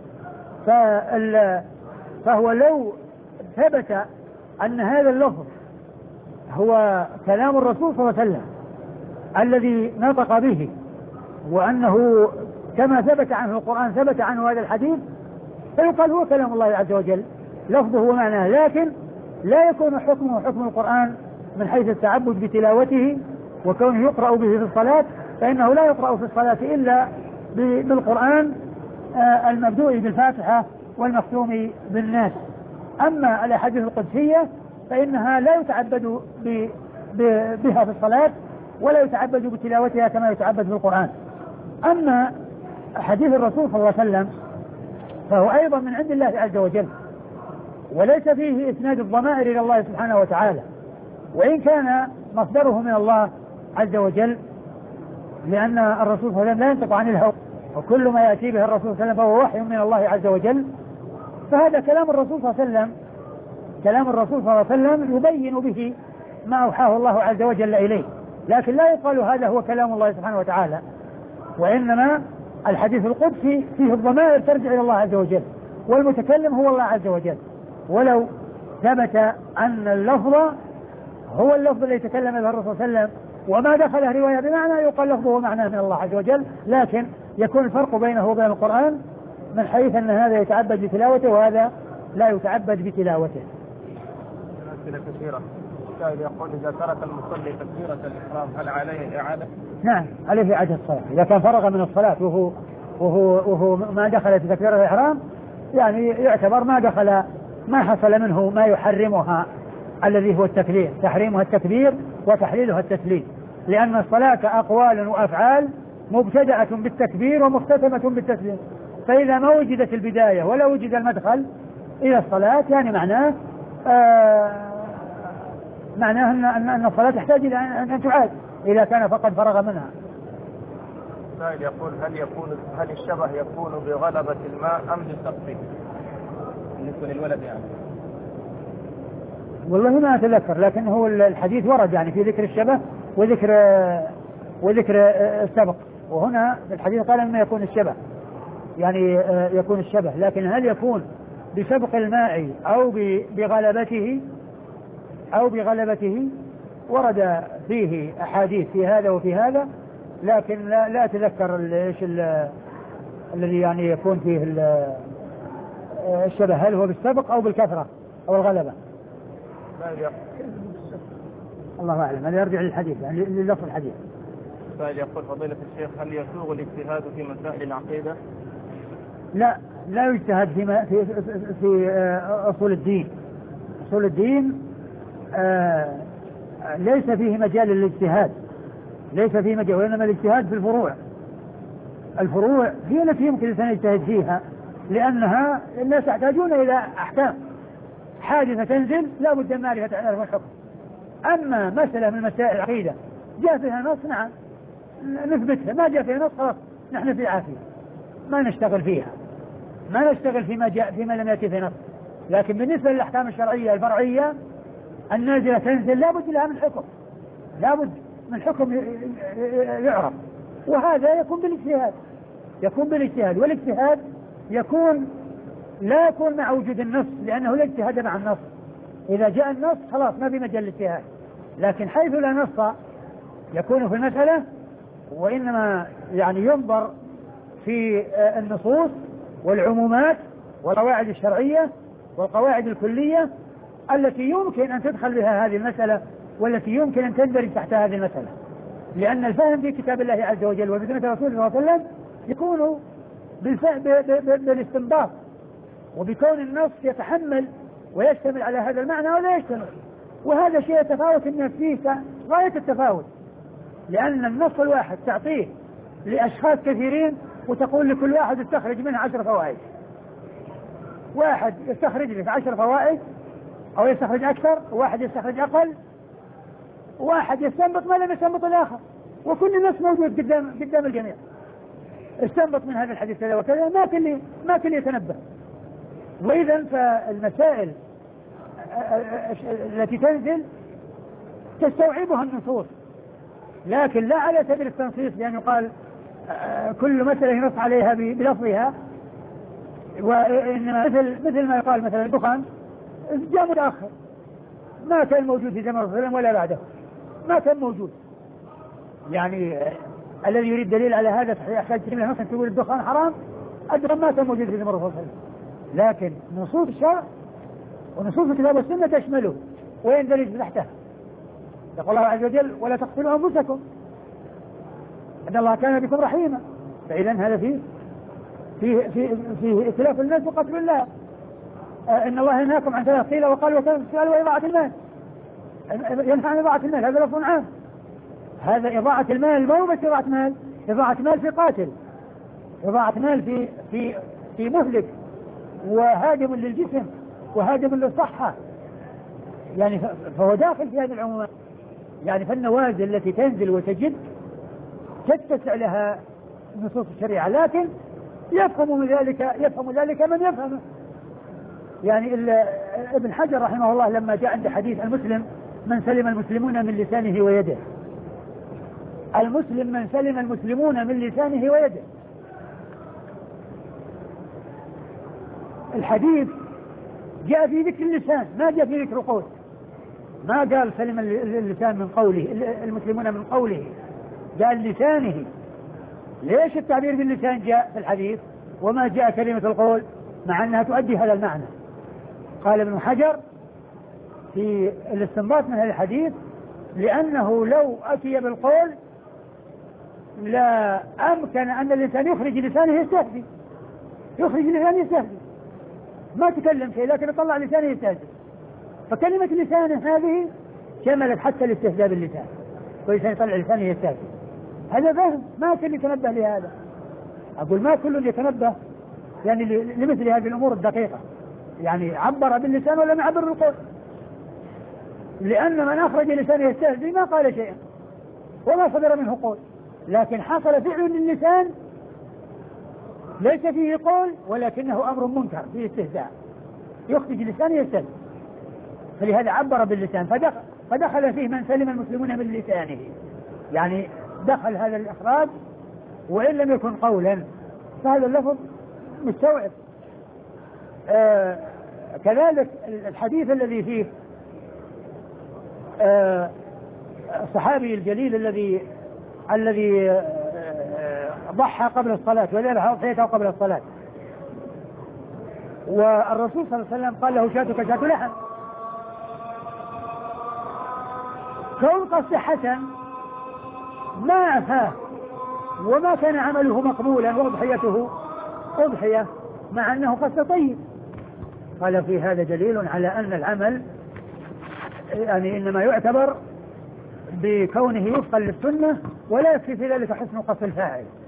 فهو لو ثبت أن هذا اللفظ هو كلام الرسول صلى الله عليه وسلم الذي نطق به، وأنه كما ثبت عنه القرآن ثبت عنه هذا الحديث، فيقال هو كلام الله عز وجل لفظه ومعناه، لكن لا يكون حكمه حكم القرآن من حيث التعبد بتلاوته وكونه يقرأ به في الصلاة، فإنه لا يقرأ في الصلاة إلا بالقرآن المبدوء بالفاتحة والمختوم بالناس. أما الأحاديث القدسية فإنها لا يتعبد بها في الصلاة ولا يتعبد بتلاوتها كما يتعبد بالقرآن. أما حديث الرسول صلى الله عليه وسلم فهو أيضا من عند الله عز وجل، وليس فيه إسناد الضمائر إلى الله سبحانه وتعالى، وإن كان مصدره من الله عز وجل، لأن الرسول صلى الله عليه وسلم لا ينطق عن الهوى، وكل ما يأتي به الرسول صلى الله عليه وسلم فهو وحي من الله عز وجل. فهذا كلام الرسول صلى الله عليه وسلم، كلام الرسول صلى الله عليه وسلم يبين به ما أوحاه الله عز وجل إليه، لكن لا يقال هذا هو كلام الله سبحانه وتعالى، وإنما الحديث القدسي فيه الضمائر ترجع إلى الله عز وجل، والمتكلم هو الله عز وجل. ولو ثبت أن اللفظ هو اللفظ الذي تكلم به الرسول صلى الله عليه وسلم وما دخله رواية بمعنى، يقال لفظه ومعناه من الله عز وجل، لكن يكون الفرق بينه وبين القرآن من حيث أن هذا يتعبد بتلاوته وهذا لا يتعبد بتلاوته.
أمثلة كثيرة. السائل يقول إذا ترك المصلي تكبيرة الإحرام هل عليه إعادة؟
نعم عليه إعادة الصلاة، إذا كان فرغ من الصلاة وهو وهو وهو ما دخل في تكبيرة الإحرام يعني يعتبر ما دخل ما حصل منه ما يحرمها الذي هو التكبير، تحريمها التكبير وتحليلها التسليم، لأن الصلاة أقوال وأفعال مبتدأة بالتكبير ومختتمة بالتسليم، فإذا ما وجدت البداية ولا وجد المدخل إلى الصلاة يعني معناه آه معناه أن, أن, أن الصلاة تحتاج إلى أن, أن تعاد إذا كان فقد فرغ منها.
سائل يقول هل يكون هل الشبه يكون بغلبة الماء أم بالسقف بالنسبة للولد يعني؟
والله ما أتذكر، لكن هو الحديث ورد يعني في ذكر الشبه وذكر وذكر السبق، وهنا في الحديث قال أنه يكون الشبه يعني يكون الشبه، لكن هل يكون بسبق الماء أو بغلبته أو بغلبته ورد فيه أحاديث في هذا وفي هذا، لكن لا, لا أتذكر ايش الذي يعني يكون فيه الشبه، هل هو بالسبق أو بالكثرة أو الغلبة. الله أعلم، هذا يرجع للحديث يعني للفظ الحديث.
سائل يقول فضيلة الشيخ هل يسوغ الاجتهاد في مسائل العقيدة؟
لا لا يجتهد في في في أصول الدين. أصول الدين آه ليس فيه مجال للاجتهاد، ليس فيه مجال، وإنما الاجتهاد في الفروع. الفروع هي التي يمكن الإنسان يجتهد فيها، لأنها الناس يحتاجون إلى أحكام حادثة تنزل لا بد من معرفة الحكم. أما مسألة من مسائل العقيدة جاء فيها نص نعم نثبتها، ما جاء فيها نص خلاص نحن في عافية ما نشتغل فيها، ما نشتغل فيما جاء فيما لم يأتي في نص. لكن بالنسبة للأحكام الشرعية الفرعية النازلة تنزل لا بد لها من حكم، لا بد من حكم يعرف، وهذا يكون بالاجتهاد، يكون بالاجتهاد والاجتهاد يكون لا يكون مع وجود النص، لأنه لا اجتهاد مع النص. إذا جاء النص خلاص ما في مجال الاجتهاد، لكن حيث لا نص يكون في المسألة، وإنما يعني ينظر في النصوص والعمومات والقواعد الشرعية والقواعد الكلية التي يمكن أن تدخل بها هذه المسألة والتي يمكن أن تندرج تحت هذه المسألة، لأن الفهم في كتاب الله عز وجل وبسنة رسوله صلى الله عليه وسلم يكون بالاستنباط، وبكون النص يتحمل ويشتمل على هذا المعنى ولا يشتمل، وهذا شيء يتفاوت الناس فيه غاية التفاوت، لأن النص الواحد تعطيه لأشخاص كثيرين وتقول لكل واحد يستخرج منها عشر فوائد، واحد يستخرج لك عشر فوائد أو يستخرج أكثر، وواحد يستخرج أقل، واحد يستنبط ما لم يستنبط الآخر، وكل الناس موجود قدام قدام الجميع، استنبط من هذا الحديث كذا وكذا، ما كل ما كل يتنبه. وإذا فالمسائل التي تنزل تستوعبها النصوص، لكن لا على سبيل التنصيص، لأن يقال كل مسألة ينص عليها بلفظها، وإنما مثل مثل ما يقال مثلا الدخان جاء متأخر ما كان موجود في زمن الرسول صلى الله عليه وسلم ولا بعده، ما كان موجود، يعني الذي يريد دليل على هذا يحتاج إلى نص تقول الدخان حرام، الدخان ما كان موجود في زمن الرسول صلى الله عليه وسلم، لكن نصوص الشرع ونصوص الكتاب والسنة تشمله ويندرج تحته. يقول الله عز وجل ولا تقتلوا أنفسكم إن الله كان بكم رحيما، فإذا هذا فيه فيه فيه, فيه إتلاف الناس وقتل الله. آه إن الله ينهاكم عن ثلاث قيل وقال وكان السؤال وإضاعة المال، ينهى عن إضاعة المال، هذا لفظ عام، هذا إضاعة المال ما هو بس إضاعة مال، إضاعة مال في قاتل، إضاعة مال في في في مهلك وهادم للجسم وهادم للصحة، يعني فهو داخل في هذه العمومات. يعني فالنوازل التي تنزل وتجد تتسع لها نصوص الشريعة، لكن يفهم من ذلك يفهم ذلك من يفهمه. يعني ابن حجر رحمه الله لما جاء عند حديث المسلم من سلم المسلمون من لسانه ويده، المسلم من سلم المسلمون من لسانه ويده، الحديث جاء في ذكر اللسان ما جاء في ذكر القول، ما قال سلم اللسان من قوله المسلمون من قوله، قال لسانه. ليش التعبير باللسان جاء في الحديث وما جاء كلمة القول مع أنها تؤدي هذا المعنى؟ قال ابن حجر في الاستنباط من هذا الحديث لأنه لو أتي بالقول لا أمكن أن الإنسان يخرج لسانه يستهدي، يخرج لسانه يستهدي، ما تكلم شيء لكن طلع لسانه يستهزئ، فكلمة لسانه هذه شملت حتى الاستهزاء باللسان، ولسان يطلع لسانه يستهزئ. هذا فهم، ما كل يتنبه لهذا. أقول ما كل يتنبه يعني لمثل هذه الأمور الدقيقة، يعني عبر باللسان ولا ما عبر بالقول، لأن من أخرج لسانه يستهزئ ما قال شيئا وما صدر منه قول، لكن حصل فعل للسان ليس فيه قول ولكنه أمر منكر فيه استهزاء، يخرج لسانه يستهزئ، فلهذا عبر باللسان، فدخل, فدخل فيه من سلم المسلمون من لسانه، يعني دخل هذا الإخراج وإن لم يكن قولا، فهذا اللفظ مستوعب. آه كذلك الحديث الذي فيه آه الصحابي الجليل الذي الذي آه ضحى قبل الصلاة وذبح أضحيته قبل الصلاة، والرسول صلى الله عليه وسلم قال له شاتك شات لحم. كون قصد حسن ما عفاه وما كان عمله مقبولا وأضحيته أضحية مع أنه قصد طيب، قال في هذا دليل على أن العمل يعني إنما يعتبر بكونه وفقا للسنة ولا يكفي في ذلك حسن قصد الفاعل.